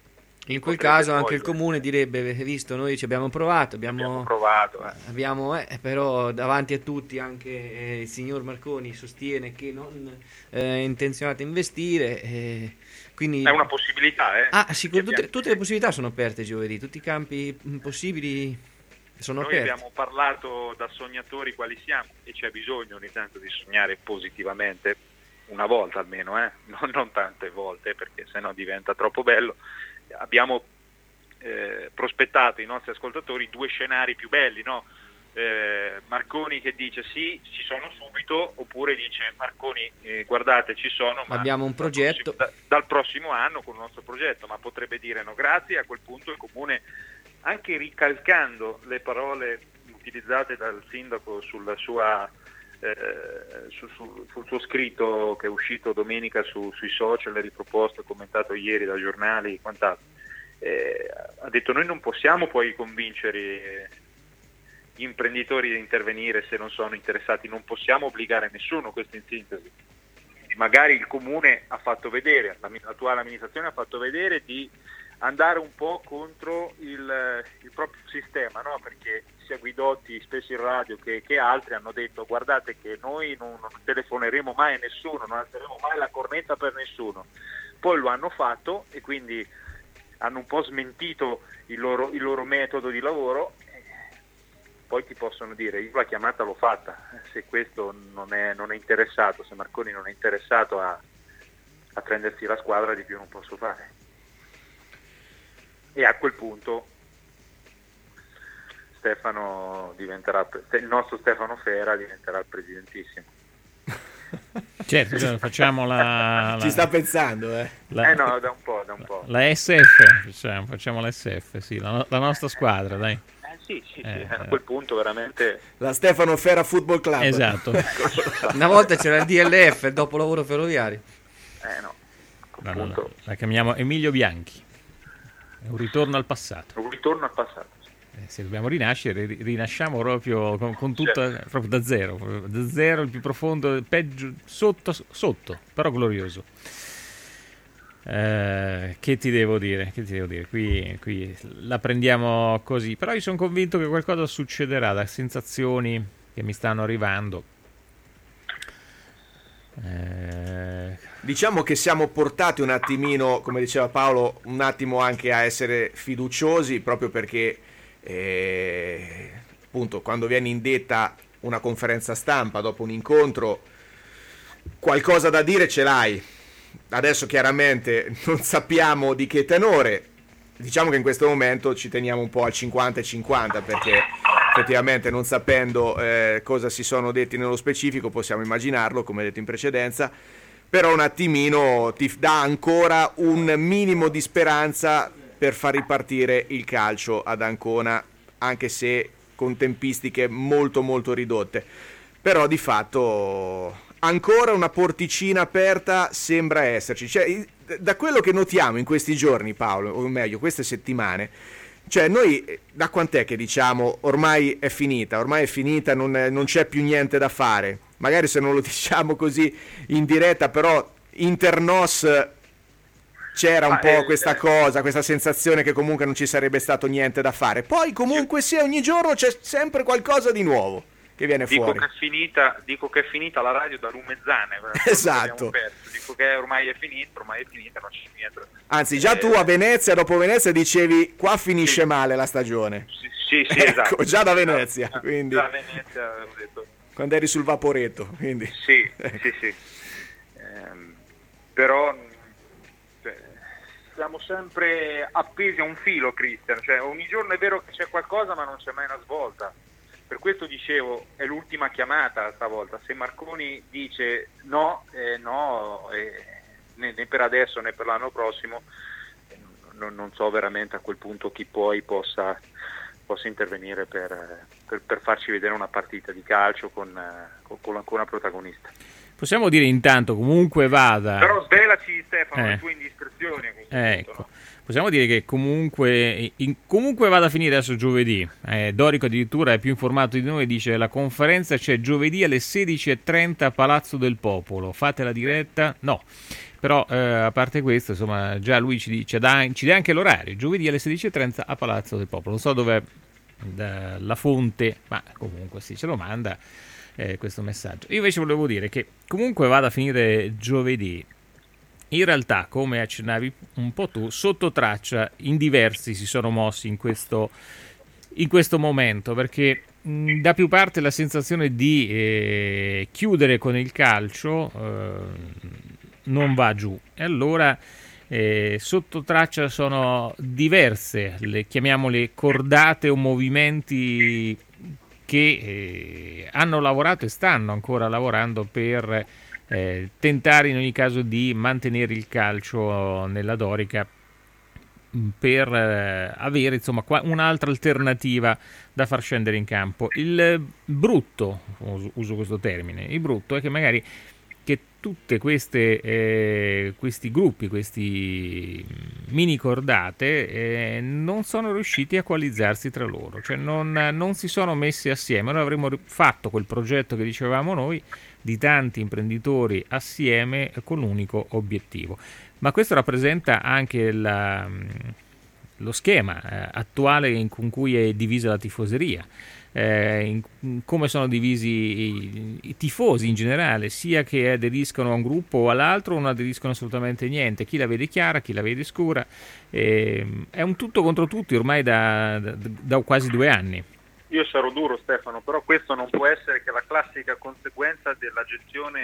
In quel
potrebbe
caso anche il
svolgere.
comune direbbe, avete visto, noi ci abbiamo provato, abbiamo,
Abbiamo provato, eh.
abbiamo, eh, però davanti a tutti anche eh, il signor Marconi sostiene che non eh, è intenzionato a investire, eh, quindi...
È una possibilità, eh.
Ah, sì,
Che
tutte,
abbiamo-
tutte le possibilità sono aperte giovedì, tutti i campi mm, possibili sono
Noi
aperti.
abbiamo parlato da sognatori quali siamo e c'è bisogno ogni tanto di sognare positivamente, una volta almeno, eh? non, non tante volte perché sennò diventa troppo bello. Abbiamo eh, prospettato ai nostri ascoltatori due scenari più belli, no? Eh, Marconi che dice sì, ci sono subito, oppure dice Marconi eh, guardate ci sono, ma
Abbiamo un
dal
progetto.
prossimo- da- dal prossimo anno con il nostro progetto, ma potrebbe dire no grazie. A quel punto il comune, anche ricalcando le parole utilizzate dal sindaco sulla sua eh, su- su- sul suo scritto che è uscito domenica su- sui social, riproposto e commentato ieri da giornali e quant'altro, eh, ha detto noi non possiamo poi convincere eh, gli imprenditori a intervenire se non sono interessati, non possiamo obbligare nessuno, questo in sintesi. Magari il comune ha fatto vedere, l'attuale amministrazione ha fatto vedere di andare un po' contro il, il proprio sistema, no? Perché sia Guidotti spesso in radio che, che altri hanno detto guardate che noi non, non telefoneremo mai a nessuno, non alzeremo mai la cornetta per nessuno. Poi lo hanno fatto e quindi hanno un po' smentito il loro, il loro metodo di lavoro. Poi ti possono dire io la chiamata l'ho fatta, se questo non è, non è interessato, se Marconi non è interessato a, a prendersi la squadra, di più non posso fare. E a quel punto Stefano diventerà, il nostro Stefano Fera diventerà il presidentissimo.
Certo, cioè, facciamo la, la,
Ci sta pensando, eh.
la,
eh no, da un po', da un po'.
la S F, facciamo, facciamo la S F, sì, la, la nostra squadra, dai.
Eh sì, sì, sì,
Eh,
a quel punto veramente...
La Stefano Fera Football Club.
Esatto.
Una volta c'era il D L F, il dopolavoro ferroviario.
Eh no, a quel
No, no,
punto...
no. La chiamiamo Emilio Bianchi. È un ritorno al passato.
Un ritorno al passato.
Eh, se dobbiamo rinascere, ri- rinasciamo proprio con, con tutta,
Certo.
proprio da zero, proprio da zero, il più profondo, peggio, sotto, sotto, però glorioso. Eh, che ti devo dire? Che ti devo dire? Qui, qui la prendiamo così, però io sono convinto che qualcosa succederà, da sensazioni che mi stanno arrivando. Eh,
Diciamo che siamo portati un attimino, come diceva Paolo, un attimo anche a essere fiduciosi, proprio perché eh, appunto quando viene indetta una conferenza stampa dopo un incontro, qualcosa da dire ce l'hai. Adesso chiaramente non sappiamo di che tenore, diciamo che in questo momento ci teniamo un po' al cinquanta e cinquanta, perché effettivamente non sapendo eh, cosa si sono detti nello specifico possiamo immaginarlo, come detto in precedenza, però un attimino ti dà ancora un minimo di speranza per far ripartire il calcio ad Ancona, anche se con tempistiche molto molto ridotte. Però di fatto ancora una porticina aperta sembra esserci, cioè, da quello che notiamo in questi giorni, Paolo, o meglio queste settimane, cioè noi da quant'è che diciamo ormai è finita, ormai è finita, non, è- non c'è più niente da fare, magari se non lo diciamo così in diretta, però internos c'era un
Ma,
po'
eh,
questa
eh.
cosa, questa sensazione che comunque non ci sarebbe stato niente da fare, poi comunque sia ogni giorno c'è sempre qualcosa di nuovo che viene
Dico
fuori.
che, è finita, dico che è finita la radio da Lumezzane.
Esatto.
Dico che ormai è finita, ormai è finita, non c'è niente.
Anzi, già
Eh,
tu a Venezia, dopo Venezia, dicevi qua finisce
Sì.
male la stagione.
Sì, sì, sì,
Ecco,
esatto.
già da Venezia,
Già-
quindi-
già a Venezia ho detto.
Quando eri sul vaporetto, quindi.
Sì, sì, sì. Ehm, però mh, cioè, siamo sempre appesi a un filo, Cristian. Cioè, ogni giorno è vero che c'è qualcosa, ma non c'è mai una svolta. Per questo dicevo, è l'ultima chiamata stavolta. Se Marconi dice no, eh, no, eh, né, né per adesso né per l'anno prossimo, eh, non, non so veramente a quel punto chi poi possa, possa intervenire per, per, per farci vedere una partita di calcio con, eh, con, con ancora protagonista.
possiamo dire intanto, comunque vada.
Però svelaci, Stefano,
Eh.
le tue indiscrezioni a questo
Ecco,
punto, no?
possiamo dire che comunque, in, comunque vada a finire adesso giovedì. Eh, Dorico addirittura è più informato di noi, dice la conferenza c'è giovedì alle sedici e trenta a Palazzo del Popolo. Fate la diretta? No. Però eh, a parte questo, insomma, già lui ci, ci, dà, ci dà anche l'orario, giovedì alle sedici e trenta a Palazzo del Popolo. Non so dov'è da, la fonte, ma comunque sì, ce lo manda eh, questo messaggio. Io invece volevo dire che comunque vada a finire giovedì. In realtà, come accennavi un po' tu, sotto traccia in diversi si sono mossi in questo, in questo momento, perché mh, da più parte la sensazione di eh, chiudere con il calcio eh, non va giù. E allora eh, sotto traccia sono diverse, le chiamiamole cordate o movimenti che eh, hanno lavorato e stanno ancora lavorando per Eh, tentare in ogni caso di mantenere il calcio nella Dorica per eh, avere insomma qua un'altra alternativa da far scendere in campo. Il brutto, uso, uso questo termine, il brutto è che magari che tutte queste eh, questi gruppi, questi mini cordate eh, non sono riusciti a coalizzarsi tra loro, cioè non, non si sono messi assieme. Noi avremmo fatto quel progetto che dicevamo noi di tanti imprenditori assieme con un unico obiettivo, ma questo rappresenta anche la, lo schema eh, attuale in, con cui è divisa la tifoseria, eh, in, in come sono divisi i, i tifosi in generale, sia che aderiscono a un gruppo o all'altro o non aderiscono assolutamente niente, chi la vede chiara, chi la vede scura, eh, è un tutto contro tutti ormai da, da, da quasi due anni.
Io sarò duro, Stefano, però questo non può essere che la classica conseguenza della gestione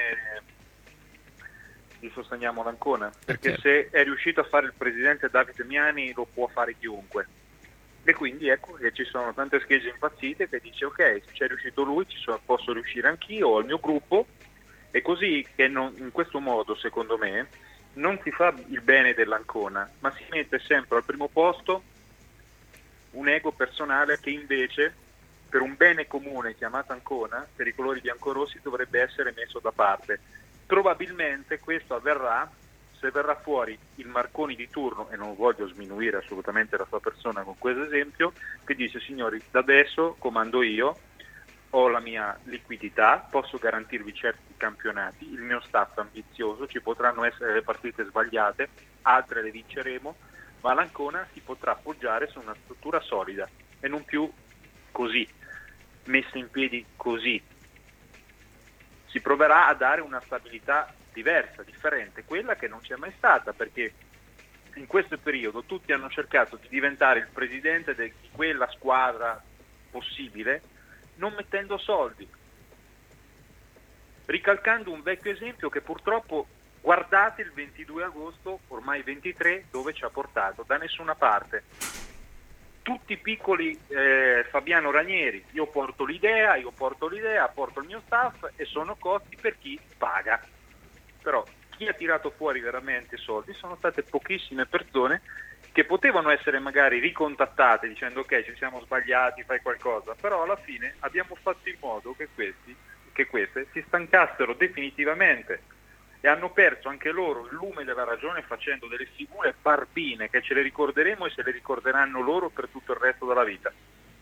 di Sosteniamo l'Ancona, perché se è riuscito a fare il presidente Davide Miani lo può fare chiunque, e quindi ecco che ci sono tante schegge impazzite che dice ok, se c'è riuscito lui ci sono, posso riuscire anch'io o il mio gruppo, e così che non, in questo modo secondo me non si fa il bene dell'Ancona, ma si mette sempre al primo posto un ego personale che invece per un bene comune chiamato Ancona, per i colori biancorossi, dovrebbe essere messo da parte. Probabilmente questo avverrà se verrà fuori il Marconi di turno, e non voglio sminuire assolutamente la sua persona con questo esempio, che dice signori, da adesso comando io, ho la mia liquidità, posso garantirvi certi campionati, il mio staff è ambizioso, ci potranno essere le partite sbagliate, altre le vinceremo, ma l'Ancona si potrà appoggiare su una struttura solida e non più così, messa in piedi così. Si proverà a dare una stabilità diversa, differente, quella che non c'è mai stata, perché in questo periodo tutti hanno cercato di diventare il presidente de- di quella squadra possibile, non mettendo soldi, ricalcando un vecchio esempio che purtroppo, guardate il ventidue agosto, ormai ventitré, dove ci ha portato, da nessuna parte. Tutti piccoli eh, Fabiano Ranieri, io porto l'idea, io porto l'idea, porto il mio staff e sono costi per chi paga. Però chi ha tirato fuori veramente soldi sono state pochissime persone che potevano essere magari ricontattate dicendo ok, ci siamo sbagliati, fai qualcosa, però alla fine abbiamo fatto in modo che questi, che queste si stancassero definitivamente e hanno perso anche loro il lume della ragione facendo delle figure barbine che ce le ricorderemo e se le ricorderanno loro per tutto il resto della vita.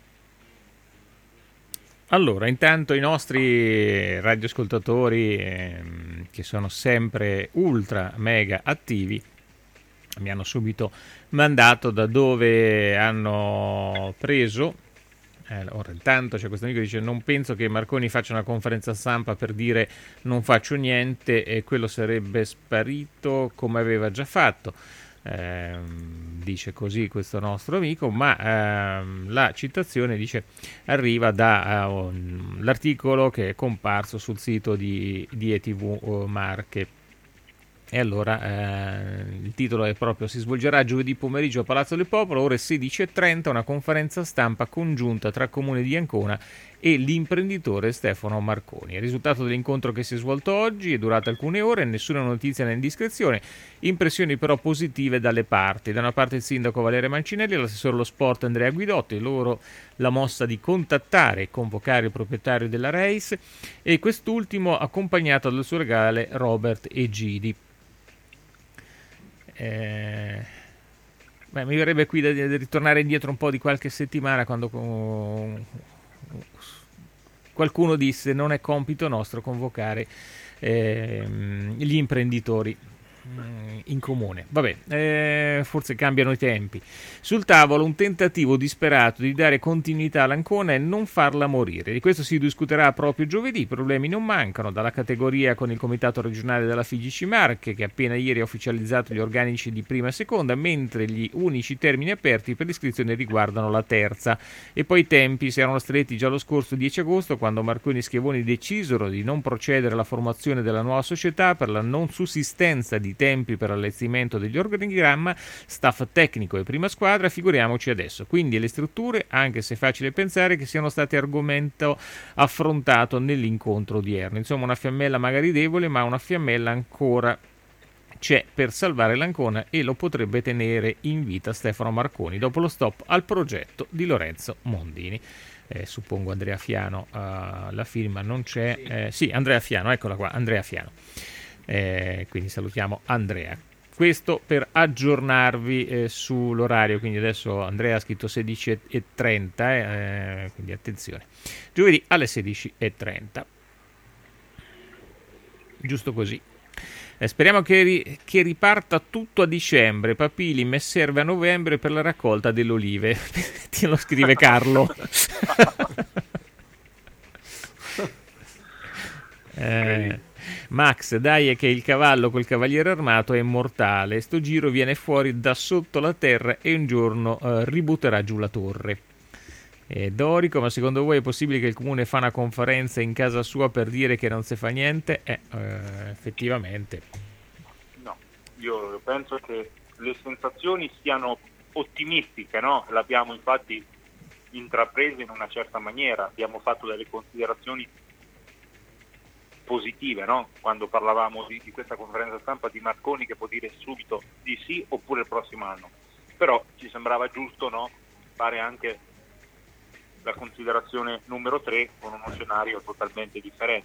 Allora, intanto i nostri radioascoltatori ehm, che sono sempre ultra mega attivi mi hanno subito mandato da dove hanno preso. Eh, ora intanto c'è questo amico che dice non penso che Marconi faccia una conferenza stampa per dire non faccio niente e quello sarebbe sparito come aveva già fatto. Eh, dice così questo nostro amico, ma ehm, la citazione dice arriva da uh, un, l'articolo che è comparso sul sito di, di E T V uh, Marche. E allora eh, il titolo è proprio si svolgerà giovedì pomeriggio a Palazzo del Popolo, ore sedici e trenta, una conferenza stampa congiunta tra Comune di Ancona e l'imprenditore Stefano Marconi. Il risultato dell'incontro che si è svolto oggi è durato alcune ore, nessuna notizia né indiscrezione, impressioni però positive dalle parti. Da una parte il sindaco Valerio Mancinelli e l'assessore allo sport Andrea Guidotti, loro la mossa di contattare e convocare il proprietario della Reis e quest'ultimo accompagnato dal suo legale Robert Egidi. Eh, Beh, mi verrebbe qui da, da ritornare indietro un po' di qualche settimana quando con, qualcuno disse non è compito nostro convocare eh, gli imprenditori in comune. Vabbè, eh, forse cambiano i tempi. Sul tavolo un tentativo disperato di dare continuità all'Ancona e non farla morire. Di questo si discuterà proprio giovedì. I problemi non mancano, dalla categoria con il comitato regionale della F I G C Marche, che appena ieri ha ufficializzato gli organici di prima e seconda, mentre gli unici termini aperti per l'iscrizione riguardano la terza. E poi i tempi si erano stretti già lo scorso dieci agosto, quando Marconi e Schiavoni decisero di non procedere alla formazione della nuova società per la non sussistenza di tempi per l'allestimento degli organigramma, staff tecnico e prima squadra, figuriamoci adesso. Quindi le strutture, anche se è facile pensare che siano state argomento affrontato nell'incontro odierno. Insomma, una fiammella magari debole, ma una fiammella ancora c'è per salvare l'Ancona e lo potrebbe tenere in vita Stefano Marconi dopo lo stop al progetto di Lorenzo Mondini. Eh, suppongo Andrea Fiano, uh, la firma non c'è. Eh, sì, Andrea Fiano, eccola qua, Andrea Fiano. Eh, quindi salutiamo Andrea. Questo per aggiornarvi eh, sull'orario, quindi adesso Andrea ha scritto sedici e trenta, eh, quindi attenzione, giovedì alle sedici e trenta, giusto così. Eh, speriamo che, ri- che riparta tutto a dicembre. Papili, me serve a novembre per la raccolta delle olive. Ti lo scrive Carlo. eh, Max, dai, è che il cavallo col cavaliere armato è immortale. Sto giro viene fuori da sotto la terra e un giorno eh, ributterà giù la torre. Eh, Dorico, ma secondo voi è possibile che il comune fa una conferenza in casa sua per dire che non si fa niente? Eh, eh, effettivamente.
No, io penso che le sensazioni siano ottimistiche, no? L'abbiamo infatti intraprese in una certa maniera, abbiamo fatto delle considerazioni positive, no? Quando parlavamo di, di questa conferenza stampa di Marconi che può dire subito di sì oppure il prossimo anno, però ci sembrava giusto, no? Fare anche la considerazione numero tre con uno scenario totalmente differente.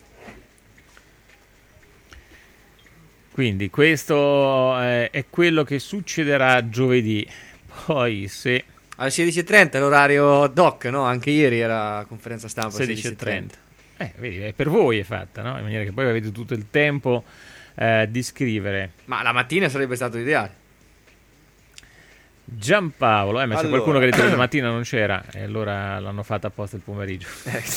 Quindi questo eh, è quello che succederà giovedì. Poi se
alle sedici e trenta l'orario doc, no? Anche ieri era conferenza stampa
sedici e trenta. Eh, vedi, è per voi è fatta, no? In maniera che poi avete tutto il tempo eh, di scrivere.
Ma la mattina sarebbe stato ideale.
Giampaolo, eh, ma
allora.
c'è qualcuno che ha detto che la mattina non c'era e allora l'hanno fatta apposta il pomeriggio.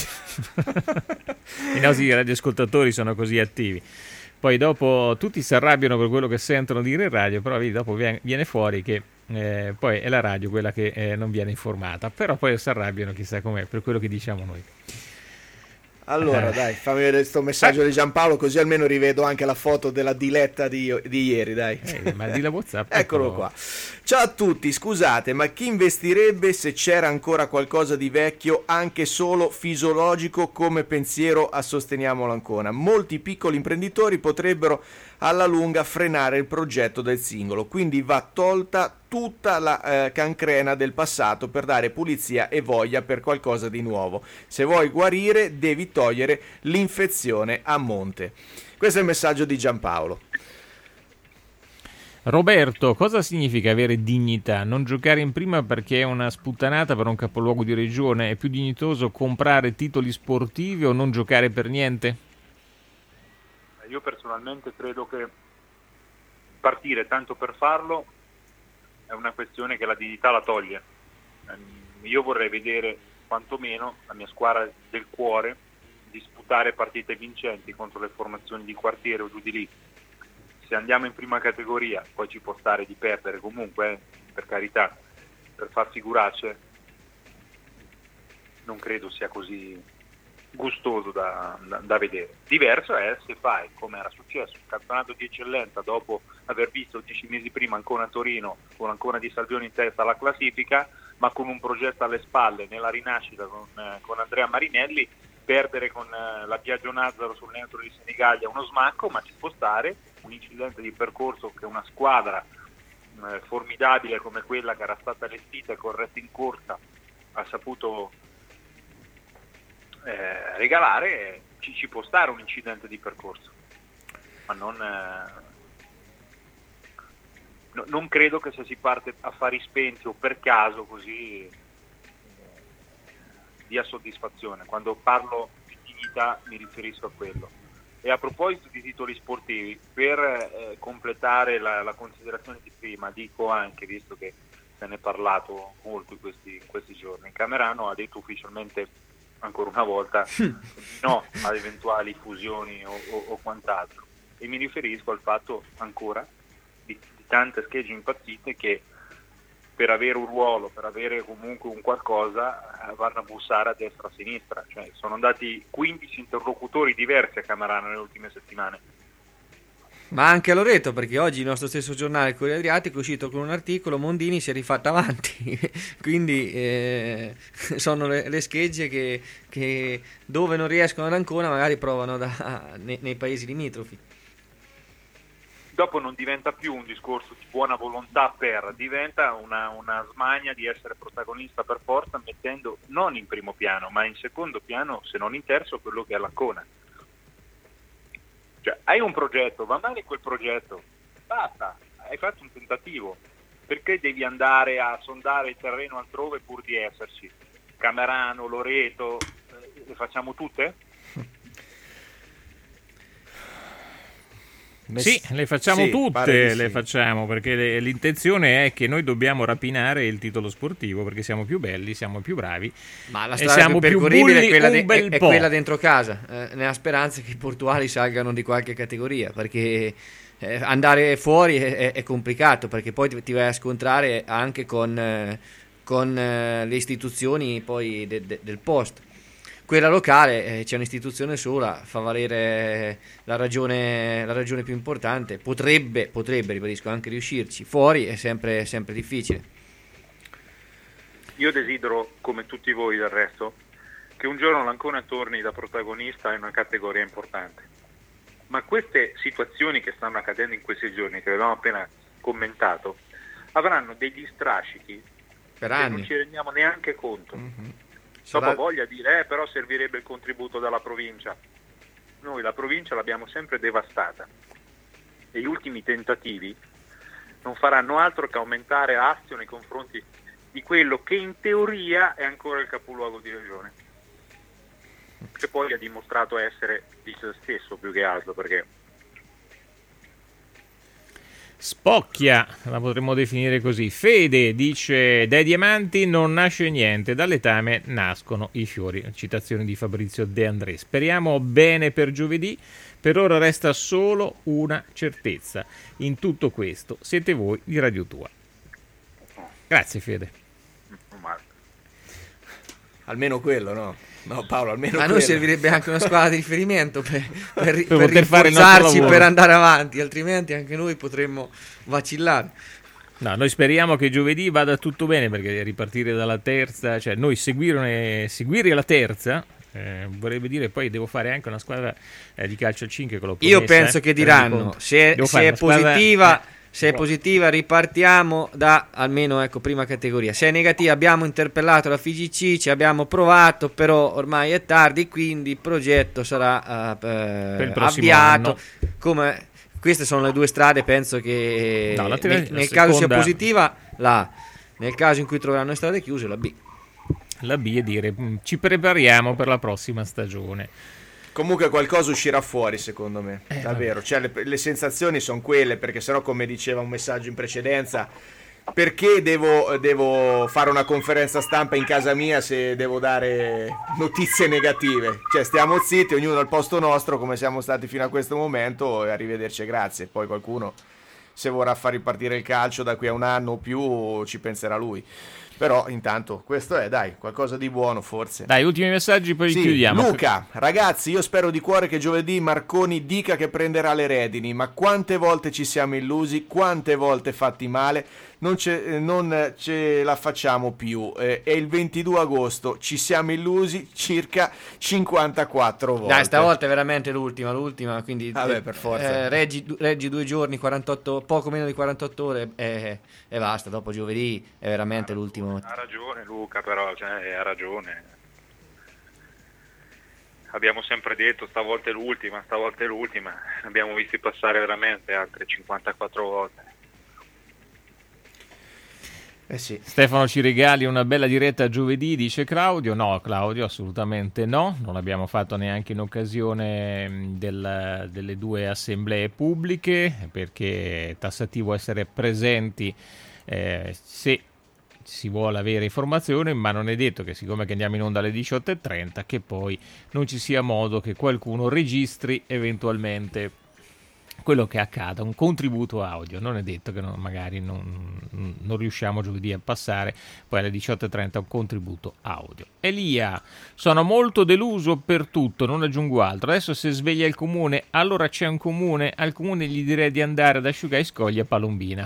I nostri radioascoltatori sono così attivi. Poi dopo tutti si arrabbiano per quello che sentono dire in radio, però vedi, dopo viene fuori che eh, poi è la radio quella che eh, non viene informata, però poi si arrabbiano chissà com'è per quello che diciamo noi.
Allora,
Eh.
dai, fammi vedere questo messaggio di Giampaolo, così almeno rivedo anche la foto della diletta di, di ieri, dai.
Eh, ma di la WhatsApp.
Eccolo qua. Ciao a tutti, scusate, ma chi investirebbe se c'era ancora qualcosa di vecchio, anche solo fisiologico come pensiero a Sosteniamo l'Ancona? Molti piccoli imprenditori potrebbero alla lunga frenare il progetto del singolo, quindi va tolta tutta la eh, cancrena del passato per dare pulizia e voglia per qualcosa di nuovo. Se vuoi guarire devi togliere l'infezione a monte. Questo è il messaggio di Giampaolo.
Roberto, cosa significa avere dignità? Non giocare in prima perché è una sputtanata per un capoluogo di regione? È più dignitoso comprare titoli sportivi o non giocare per niente?
Io personalmente credo che partire tanto per farlo è una questione che la dignità la toglie. Io vorrei vedere quantomeno la mia squadra del cuore disputare partite vincenti contro le formazioni di quartiere o giù di lì. Se andiamo in prima categoria poi ci può stare di perdere comunque, eh, per carità, per far figuracce non credo sia così gustoso da, da, da vedere. Diverso è se fai, come era successo, un campionato di eccellenza dopo aver visto dieci mesi prima Ancona a Torino con Ancona di Salvioni in testa alla classifica, ma con un progetto alle spalle nella rinascita con, eh, con Andrea Marinelli, perdere con eh, la Biagio Nazzaro sul neutro di Senigallia uno smacco, ma ci può stare un incidente di percorso che una squadra eh, formidabile come quella che era stata allestita e corretta in corsa ha saputo eh, regalare, ci, ci può stare un incidente di percorso, ma non, eh, no, non credo che se si parte a fari spenti o per caso così eh, dia soddisfazione. Quando parlo di dignità mi riferisco a quello. E a proposito di titoli sportivi, per eh, completare la, la considerazione di prima, dico anche, visto che se ne è parlato molto in questi, in questi giorni, Camerano ha detto ufficialmente ancora una volta no ad eventuali fusioni o, o, o quant'altro, e mi riferisco al fatto ancora di, di tante schegge impazzite che per avere un ruolo, per avere comunque un qualcosa, eh, vanno a bussare a destra e a sinistra. Cioè, sono andati quindici interlocutori diversi a Camerano nelle ultime settimane.
Ma anche a Loreto, perché oggi il nostro stesso giornale, il Corriere Adriatico, è uscito con un articolo, Mondini si è rifatta avanti. Quindi eh, sono le, le schegge che, che dove non riescono ad Ancona magari provano da, nei, nei paesi limitrofi.
Dopo non diventa più un discorso di buona volontà per, diventa una, una smania di essere protagonista per forza, mettendo non in primo piano, ma in secondo piano, se non in terzo, quello che è l'Ancona. Cioè, hai un progetto, va male quel progetto, basta, hai fatto un tentativo. Perché devi andare a sondare il terreno altrove pur di esserci? Camerano, Loreto, eh, le facciamo tutte?
Sì, le facciamo
sì,
tutte,
sì.
le facciamo, perché le, l'intenzione è che noi dobbiamo rapinare il titolo sportivo, perché siamo più belli, siamo più bravi.
Ma la
e
strada
siamo
più
più
percorribile
bulli
è quella,
un
de-
bel
è, è
po'.
quella dentro casa, eh, nella speranza che i portuali salgano di qualche categoria, perché eh, andare fuori è, è, è complicato, perché poi ti, ti vai a scontrare anche con, eh, con eh, le istituzioni poi de- de- del posto. Quella locale eh, c'è un'istituzione sola, fa valere la ragione, la ragione più importante, potrebbe, potrebbe, ribadisco, anche riuscirci. Fuori è sempre, sempre difficile.
Io desidero, come tutti voi del resto, che un giorno l'Ancona torni da protagonista in una categoria importante. Ma queste situazioni che stanno accadendo in questi giorni, che abbiamo appena commentato, avranno degli strascichi
Per
che
anni.
non ci rendiamo neanche conto.
Mm-hmm.
Dopo
Sarà-
voglia di dire, eh, però servirebbe il contributo dalla provincia. Noi la provincia l'abbiamo sempre devastata e gli ultimi tentativi non faranno altro che aumentare astio nei confronti di quello che in teoria è ancora il capoluogo di regione, che poi ha dimostrato essere di se stesso più che altro, perché
Spocchia, la potremmo definire così. Fede dice: dai diamanti non nasce niente, dal letame nascono i fiori. Citazione di Fabrizio De André. Speriamo bene per giovedì. Per ora resta solo una certezza: in tutto questo siete voi di Radio Tua. Grazie Fede.
Almeno quello, no? No, Paolo, almeno
A
quello.
noi servirebbe anche una squadra di riferimento per, per, ri-
Per
per
poter fare il nostro
rinforzarci,
lavoro.
per andare avanti, altrimenti anche noi potremmo vacillare.
No, noi speriamo che giovedì vada tutto bene, perché ripartire dalla terza, cioè noi seguire, seguire la terza, eh, vorrebbe dire poi devo fare anche una squadra eh, di calcio a cinque. Che l'ho
Io
promessa,
penso
eh,
che
rendi
diranno,
conto.
se,
Devo
se
fare
è
una squadra-
positiva,
eh,
se è positiva ripartiamo da almeno ecco prima categoria. Se è negativa abbiamo interpellato la F I G C, ci abbiamo provato, però ormai è tardi, quindi il progetto sarà uh,
Per il
uh,
prossimo
avviato.
anno.
Come, queste sono le due strade, penso che
No, la te-
nel,
la
nel caso sia
seconda-
positiva la A, nel caso in cui troveranno le strade chiuse la B.
La B è dire "Mm, ci prepariamo per la prossima stagione".
Comunque qualcosa uscirà fuori, secondo me,
Eh,
davvero. Cioè, le, le sensazioni sono quelle, perché sennò, come diceva un messaggio in precedenza, perché devo, devo fare una conferenza stampa in casa mia se devo dare notizie negative? Cioè, stiamo zitti, ognuno al posto nostro, come siamo stati fino a questo momento, e arrivederci, grazie. Poi qualcuno, se vorrà far ripartire il calcio da qui a un anno o più, ci penserà lui. Però intanto questo è, dai, qualcosa di buono forse.
Dai, ultimi messaggi, poi
Sì,
chiudiamo.
Luca, ragazzi, io spero di cuore che giovedì Marconi dica che prenderà le redini, ma quante volte ci siamo illusi, quante volte fatti male, non ce, eh, non ce la facciamo più. Eh, è il ventidue agosto, ci siamo illusi circa cinquantaquattro volte.
Dai, stavolta è veramente l'ultima, l'ultima, quindi
Vabbè,
eh,
per forza.
eh, reggi, reggi due giorni, quarantotto, poco meno di quarantotto ore e, e basta, dopo giovedì è veramente l'ultimo.
ha ragione Luca, però cioè, ha ragione. Abbiamo sempre detto stavolta è l'ultima, stavolta è l'ultima, abbiamo visti passare veramente altre cinquantaquattro volte.
Eh sì.
Stefano ci regali una bella diretta giovedì, dice Claudio. No, Claudio, assolutamente no. Non l'abbiamo fatto neanche in occasione del, delle due assemblee pubbliche, perché è tassativo essere presenti eh, se si vuole avere informazioni, ma non è detto che, siccome che andiamo in onda alle diciotto e trenta, che poi non ci sia modo che qualcuno registri eventualmente quello che accada, un contributo audio. Non è detto che non, magari non, non riusciamo giovedì a passare poi alle diciotto e trenta un contributo audio. Elia, sono molto deluso per tutto, non aggiungo altro. Adesso se sveglia il comune, allora c'è un comune, al comune gli direi di andare ad Asciugaiscogli a Palombina.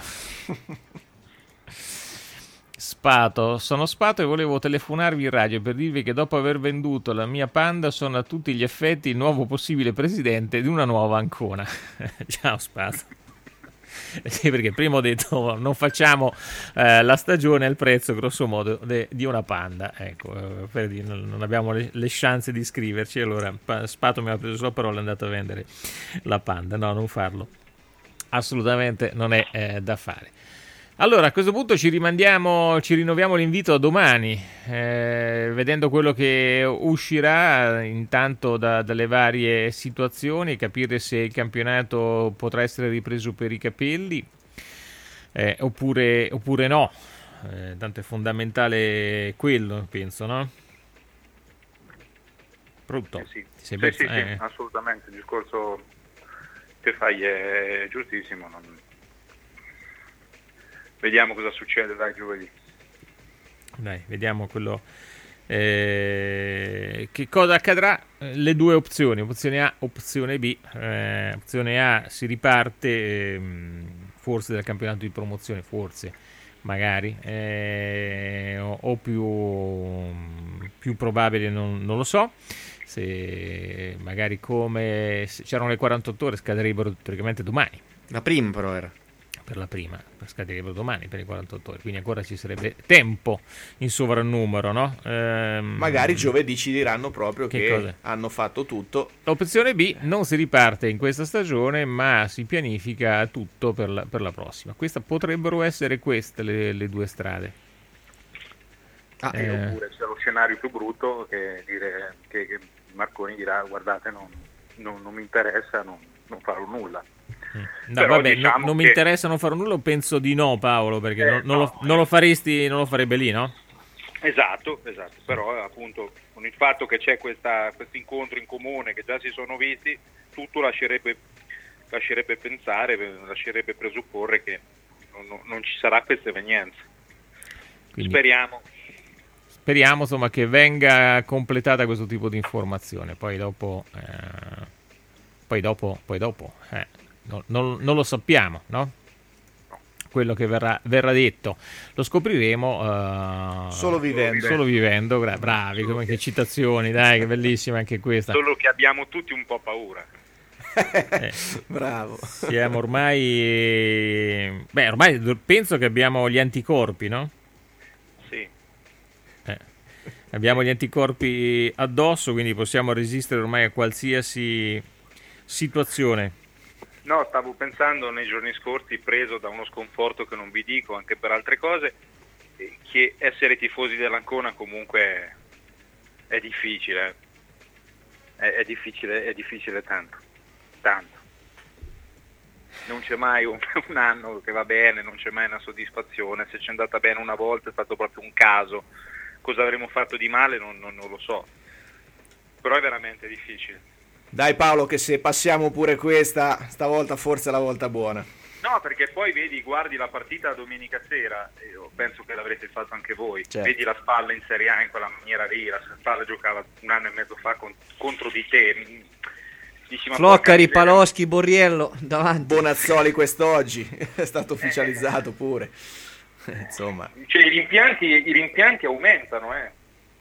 Spato, sono Spato e volevo telefonarvi in radio per dirvi che dopo aver venduto la mia Panda sono a tutti gli effetti il nuovo possibile presidente di una nuova Ancona. Ciao Spato. Sì, perché prima ho detto non facciamo eh, la stagione al prezzo grosso modo de, di una Panda, ecco, eh, per dire, non, non abbiamo le, le chance di iscriverci, allora Spato mi ha preso sulla parola, è andato a vendere la Panda. No, non farlo, assolutamente non è eh, da fare. Allora, a questo punto ci rimandiamo, ci rinnoviamo l'invito a domani, eh, vedendo quello che uscirà intanto da, dalle varie situazioni, capire se il campionato potrà essere ripreso per i capelli eh, oppure, oppure no. Eh, tanto è fondamentale quello, penso, no? Pronto?
Eh sì,
Sei
sì,
ben-
sì,
eh.
sì, assolutamente, il discorso che fai è giustissimo, non... Vediamo cosa succede dai giovedì.
Dai, vediamo quello eh, che cosa accadrà. Le due opzioni, opzione A, opzione B. Eh, opzione A, si riparte eh, forse dal campionato di promozione, forse, magari, eh, o, o più, più probabile, non, non lo so. Se magari, come se c'erano le quarantotto ore, scaderebbero teoricamente domani.
La prima però era.
Per la prima, scaderebbero domani per i quarantotto ore, quindi ancora ci sarebbe tempo in sovrannumero, no? Ehm,
Magari giovedì ci diranno proprio
che
che,
cosa?
hanno fatto tutto.
Opzione B, non si riparte in questa stagione, ma si pianifica tutto per la, per la prossima. Questa potrebbero essere queste le, le due strade.
Ah,
E
Eh.
oppure c'è lo scenario più brutto che, dire, che, che Marconi dirà guardate non, non, non mi interessa, non, non farò nulla.
No,
Però
vabbè,
diciamo
no, non mi
che-
interessa non fare nulla, penso di no, Paolo, perché
Eh,
non, non
no,
lo, non lo faresti, non lo farebbe lì, no?
Esatto, esatto, però appunto con il fatto che c'è questo incontro in comune, che già si sono visti, tutto lascerebbe, lascerebbe pensare, lascerebbe presupporre che non, non ci sarà questa evenienza.
Quindi
Speriamo.
speriamo insomma che venga completata questo tipo di informazione. Poi dopo, eh, poi dopo, poi dopo, eh, no- non, non lo sappiamo, no? Quello che verrà, verrà detto lo scopriremo eh,
Solo vivendo.
solo vivendo. Gra- bravi, come che citazioni, dai, che bellissima anche questa.
Solo che abbiamo tutti un po' paura.
Eh,
Bravo.
siamo ormai, beh, ormai do- penso che abbiamo gli anticorpi, no?
Sì.
Eh, abbiamo gli anticorpi addosso, quindi possiamo resistere ormai a qualsiasi situazione.
No, stavo pensando nei giorni scorsi, preso da uno sconforto che non vi dico, anche per altre cose, eh, che essere tifosi dell'Ancona comunque è difficile. È, è difficile, è difficile tanto. Tanto. Non c'è mai un, un anno che va bene, non c'è mai una soddisfazione. Se c'è andata bene una volta è stato proprio un caso. Cosa avremmo fatto di male non, non, non lo so. Però è veramente difficile.
Dai Paolo, che se passiamo pure questa, stavolta forse è la volta buona.
No, perché poi vedi, guardi la partita domenica sera, e io penso che l'avrete fatto anche voi,
Certo.
vedi la Spalla in Serie A in quella maniera lì, la Spalla giocava un anno e mezzo fa con- contro di te. Dici, ma porca
Floccari,
miseria.
Paloschi, Borriello davanti.
Bonazzoli quest'oggi, è stato ufficializzato pure. Insomma,
Cioè, i rimpianti, i rimpianti aumentano, eh.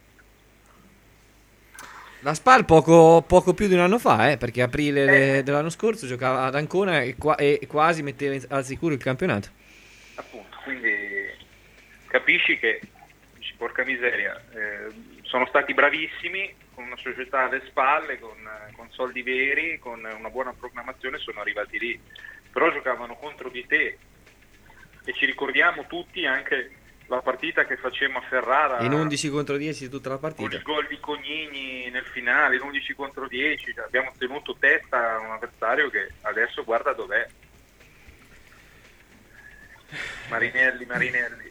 La Spal poco, poco più di un anno fa, eh, perché aprile de- dell'anno scorso giocava ad Ancona e, qua- e quasi metteva in- al sicuro il campionato.
Appunto, quindi capisci che, dici, porca miseria, eh, sono stati bravissimi, con una società alle spalle, con, con soldi veri, con una buona programmazione sono arrivati lì, però giocavano contro di te e ci ricordiamo tutti anche
la partita che facemmo a Ferrara
in undici contro dieci tutta la
con
partita.
il gol di Cognini nel finale, in undici contro dieci, cioè abbiamo tenuto testa a un avversario che adesso guarda dov'è. Marinelli, Marinelli.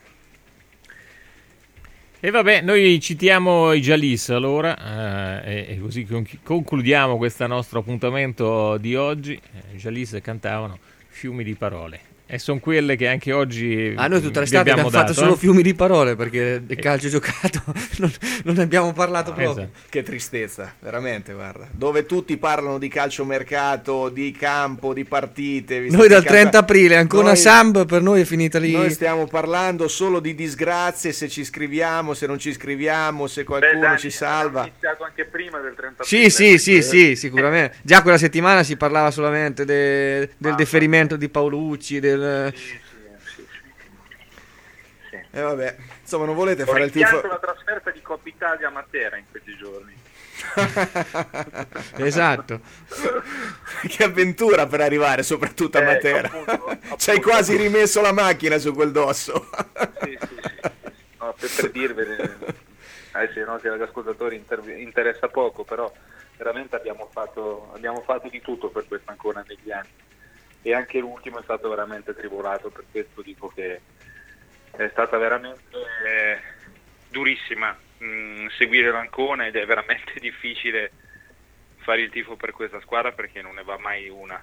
E vabbè, noi citiamo i Jalis allora, eh, e, e così conch- concludiamo questo nostro appuntamento di oggi. I Jalis cantavano Fiumi di parole. E sono quelle che anche oggi
Ah, noi tutta
vi
l'estate abbiamo
dato,
fatto solo
eh?
fiumi di parole, perché del calcio giocato non, non ne abbiamo parlato proprio.
Esatto.
Che tristezza, veramente, guarda. Dove tutti parlano di calciomercato, di campo, di partite.
Noi dal trenta aprile, ancora
Noi-
Samb per noi è finita lì.
Noi stiamo parlando solo di disgrazie, se ci iscriviamo, se non ci iscriviamo, se
Beh,
qualcuno
Dani,
ci
abbiamo
salva.
iniziato anche prima del trenta
Sì,
aprile.
sì, sì, sì, sicuramente. Già quella settimana si parlava solamente de- del
Ah,
deferimento di Paolucci, del...
Sì, sì, sì, sì.
E eh, vabbè, insomma, non volete
Ho
fare il
rimpianto
tifo.
la trasferta di Coppa Italia a Matera in questi giorni.
Esatto.
Che avventura per arrivare soprattutto a
Eh,
Matera.
appunto, appunto.
Ci hai quasi rimesso la macchina su quel dosso.
Sì, sì, sì, sì. No, per, per dirvene, eh sì, no, che agli ascoltatori inter- interessa poco, però veramente abbiamo fatto, abbiamo fatto di tutto per questo ancora negli anni, e anche l'ultimo è stato veramente tribolato, per questo dico che è stata veramente eh, durissima mh, seguire l'Ancona, ed è veramente difficile fare il tifo per questa squadra perché non ne va mai una.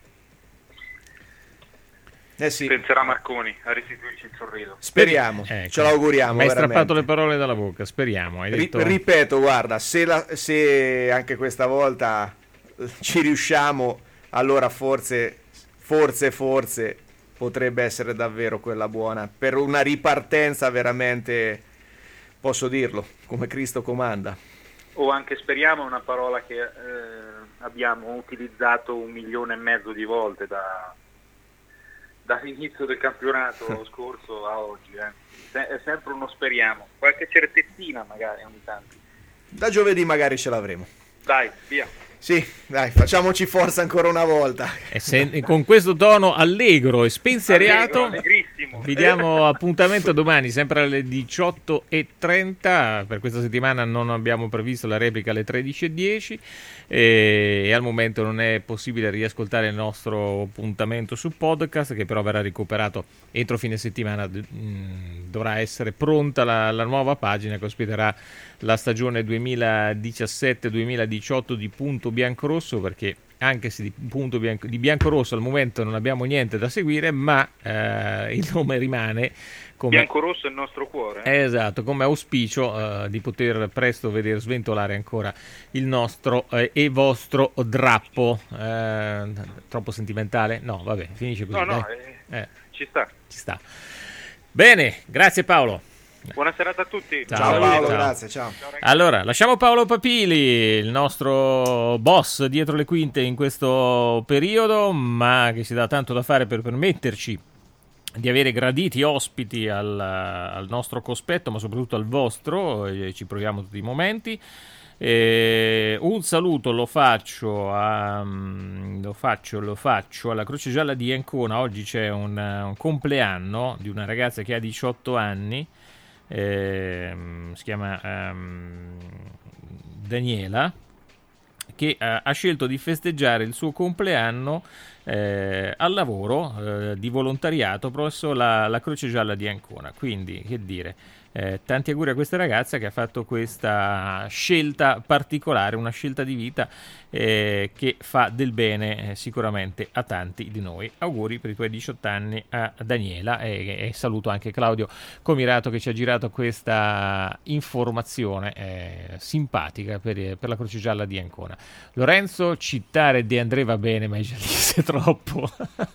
Eh sì,
Penserà Marconi a restituirci il sorriso.
speriamo,
Ecco.
ce l'auguriamo.
Mi hai
veramente.
strappato le parole dalla bocca, speriamo. Hai
Ri-
detto...
ripeto, guarda, se, la- se anche questa volta eh, ci riusciamo, allora forse, forse, forse potrebbe essere davvero quella buona per una ripartenza veramente, posso dirlo, come Cristo comanda.
O anche speriamo è una parola che eh, abbiamo utilizzato un milione e mezzo di volte da, dall'inizio del campionato scorso a oggi. Eh. Se- è sempre uno speriamo, qualche certezina magari ogni tanto.
Da giovedì magari ce l'avremo.
Dai, via.
Sì, dai, facciamoci forza ancora una volta.
E se- e con questo tono allegro e spensierato
Allegro, allegrissimo.
vi diamo appuntamento domani sempre alle diciotto e trenta. Per questa settimana non abbiamo previsto la replica alle tredici e dieci e, e al momento non è possibile riascoltare il nostro appuntamento su podcast, che però verrà recuperato entro fine settimana. Mm, dovrà essere pronta la, la nuova pagina che ospiterà la stagione duemiladiciassette duemiladiciotto di Punto Biancorosso, perché anche se di Punto Bianco, di Biancorosso al momento non abbiamo niente da seguire, ma eh, il nome rimane come,
Biancorosso è il nostro cuore. eh.
esatto, come auspicio eh, di poter presto vedere sventolare ancora il nostro eh, e vostro drappo. Eh, troppo sentimentale? No, vabbè, finisce così.
No, no,
dai.
eh,
Eh,
ci sta.
ci sta. Bene, grazie Paolo.
Buona serata a tutti.
Ciao.
Ciao
Saluti,
Paolo,
ciao.
grazie, ciao.
Allora, lasciamo Paolo Papili, il nostro boss dietro le quinte in questo periodo, ma che si dà tanto da fare per permetterci di avere graditi ospiti al, al nostro cospetto, ma soprattutto al vostro, e ci proviamo tutti i momenti. Eh, un saluto lo faccio, a, lo faccio lo faccio alla Croce Gialla di Ancona. Oggi c'è un, un compleanno di una ragazza che ha diciotto anni. Eh, si chiama ehm, Daniela, che eh, ha scelto di festeggiare il suo compleanno eh, al lavoro eh, di volontariato presso la, la Croce Gialla di Ancona. Quindi, che dire, eh, tanti auguri a questa ragazza che ha fatto questa scelta particolare, una scelta di vita eh, che fa del bene eh, sicuramente a tanti di noi. Auguri per i tuoi diciotto anni a Daniela, e, e saluto anche Claudio Comirato che ci ha girato questa informazione eh, simpatica per, per la Croce Gialla di Ancona. Lorenzo, citare De André va bene, ma è già lì troppo.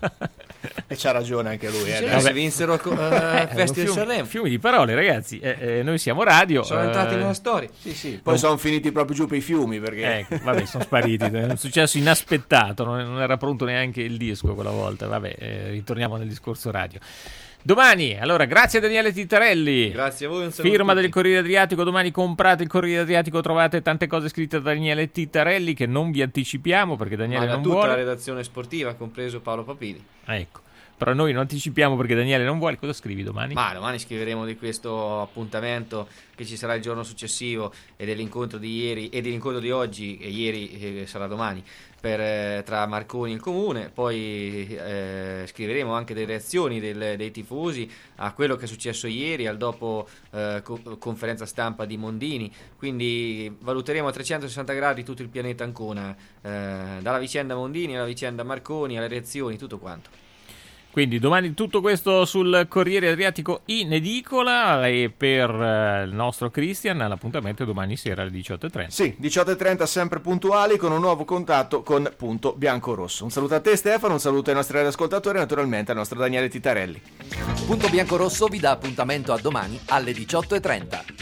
E c'ha ragione anche lui. Eh,
Sì,
dai.
vabbè.
se vinsero uh,
Eh,
Festival
fiumi,
Sanremo.
fiumi di parole, ragazzi. Eh, eh, noi siamo radio.
Sono
eh,
entrati nella storia.
Sì, sì. Poi sono finiti proprio giù per i fiumi perché...
Ecco, vabbè, sono spariti. È un successo inaspettato. Non, non era pronto neanche il disco quella volta. Vabbè, eh, ritorniamo nel discorso radio. Domani, allora, grazie a Daniele Tittarelli.
Grazie a voi, un saluto
Firma
a tutti.
del Corriere Adriatico. Domani comprate il Corriere Adriatico, trovate tante cose scritte da Daniele Tittarelli che non vi anticipiamo perché Daniele
Ma da
non
tutta
vuole.
la redazione sportiva, compreso Paolo Papili.
Ecco. però noi non anticipiamo perché Daniele non vuole. Cosa scrivi domani?
Ma domani scriveremo di questo appuntamento che ci sarà il giorno successivo e dell'incontro di ieri e dell'incontro di oggi, e ieri eh, sarà domani, per, eh, tra Marconi e il Comune. Poi eh, scriveremo anche delle reazioni del, dei tifosi a quello che è successo ieri, al dopo eh, co- conferenza stampa di Mondini. Quindi valuteremo a trecentosessanta gradi tutto il pianeta Ancona, eh, dalla vicenda Mondini alla vicenda Marconi, alle reazioni, tutto quanto.
Quindi domani tutto questo sul Corriere Adriatico in edicola, e per eh, il nostro Christian l'appuntamento è domani sera alle diciotto e trenta.
Sì, diciotto e trenta sempre puntuali, con un nuovo contatto con Punto Biancorosso. Un saluto a te Stefano, un saluto ai nostri ascoltatori e naturalmente al nostro Daniele Titarelli.
Punto Biancorosso vi dà appuntamento a domani alle diciotto e trenta.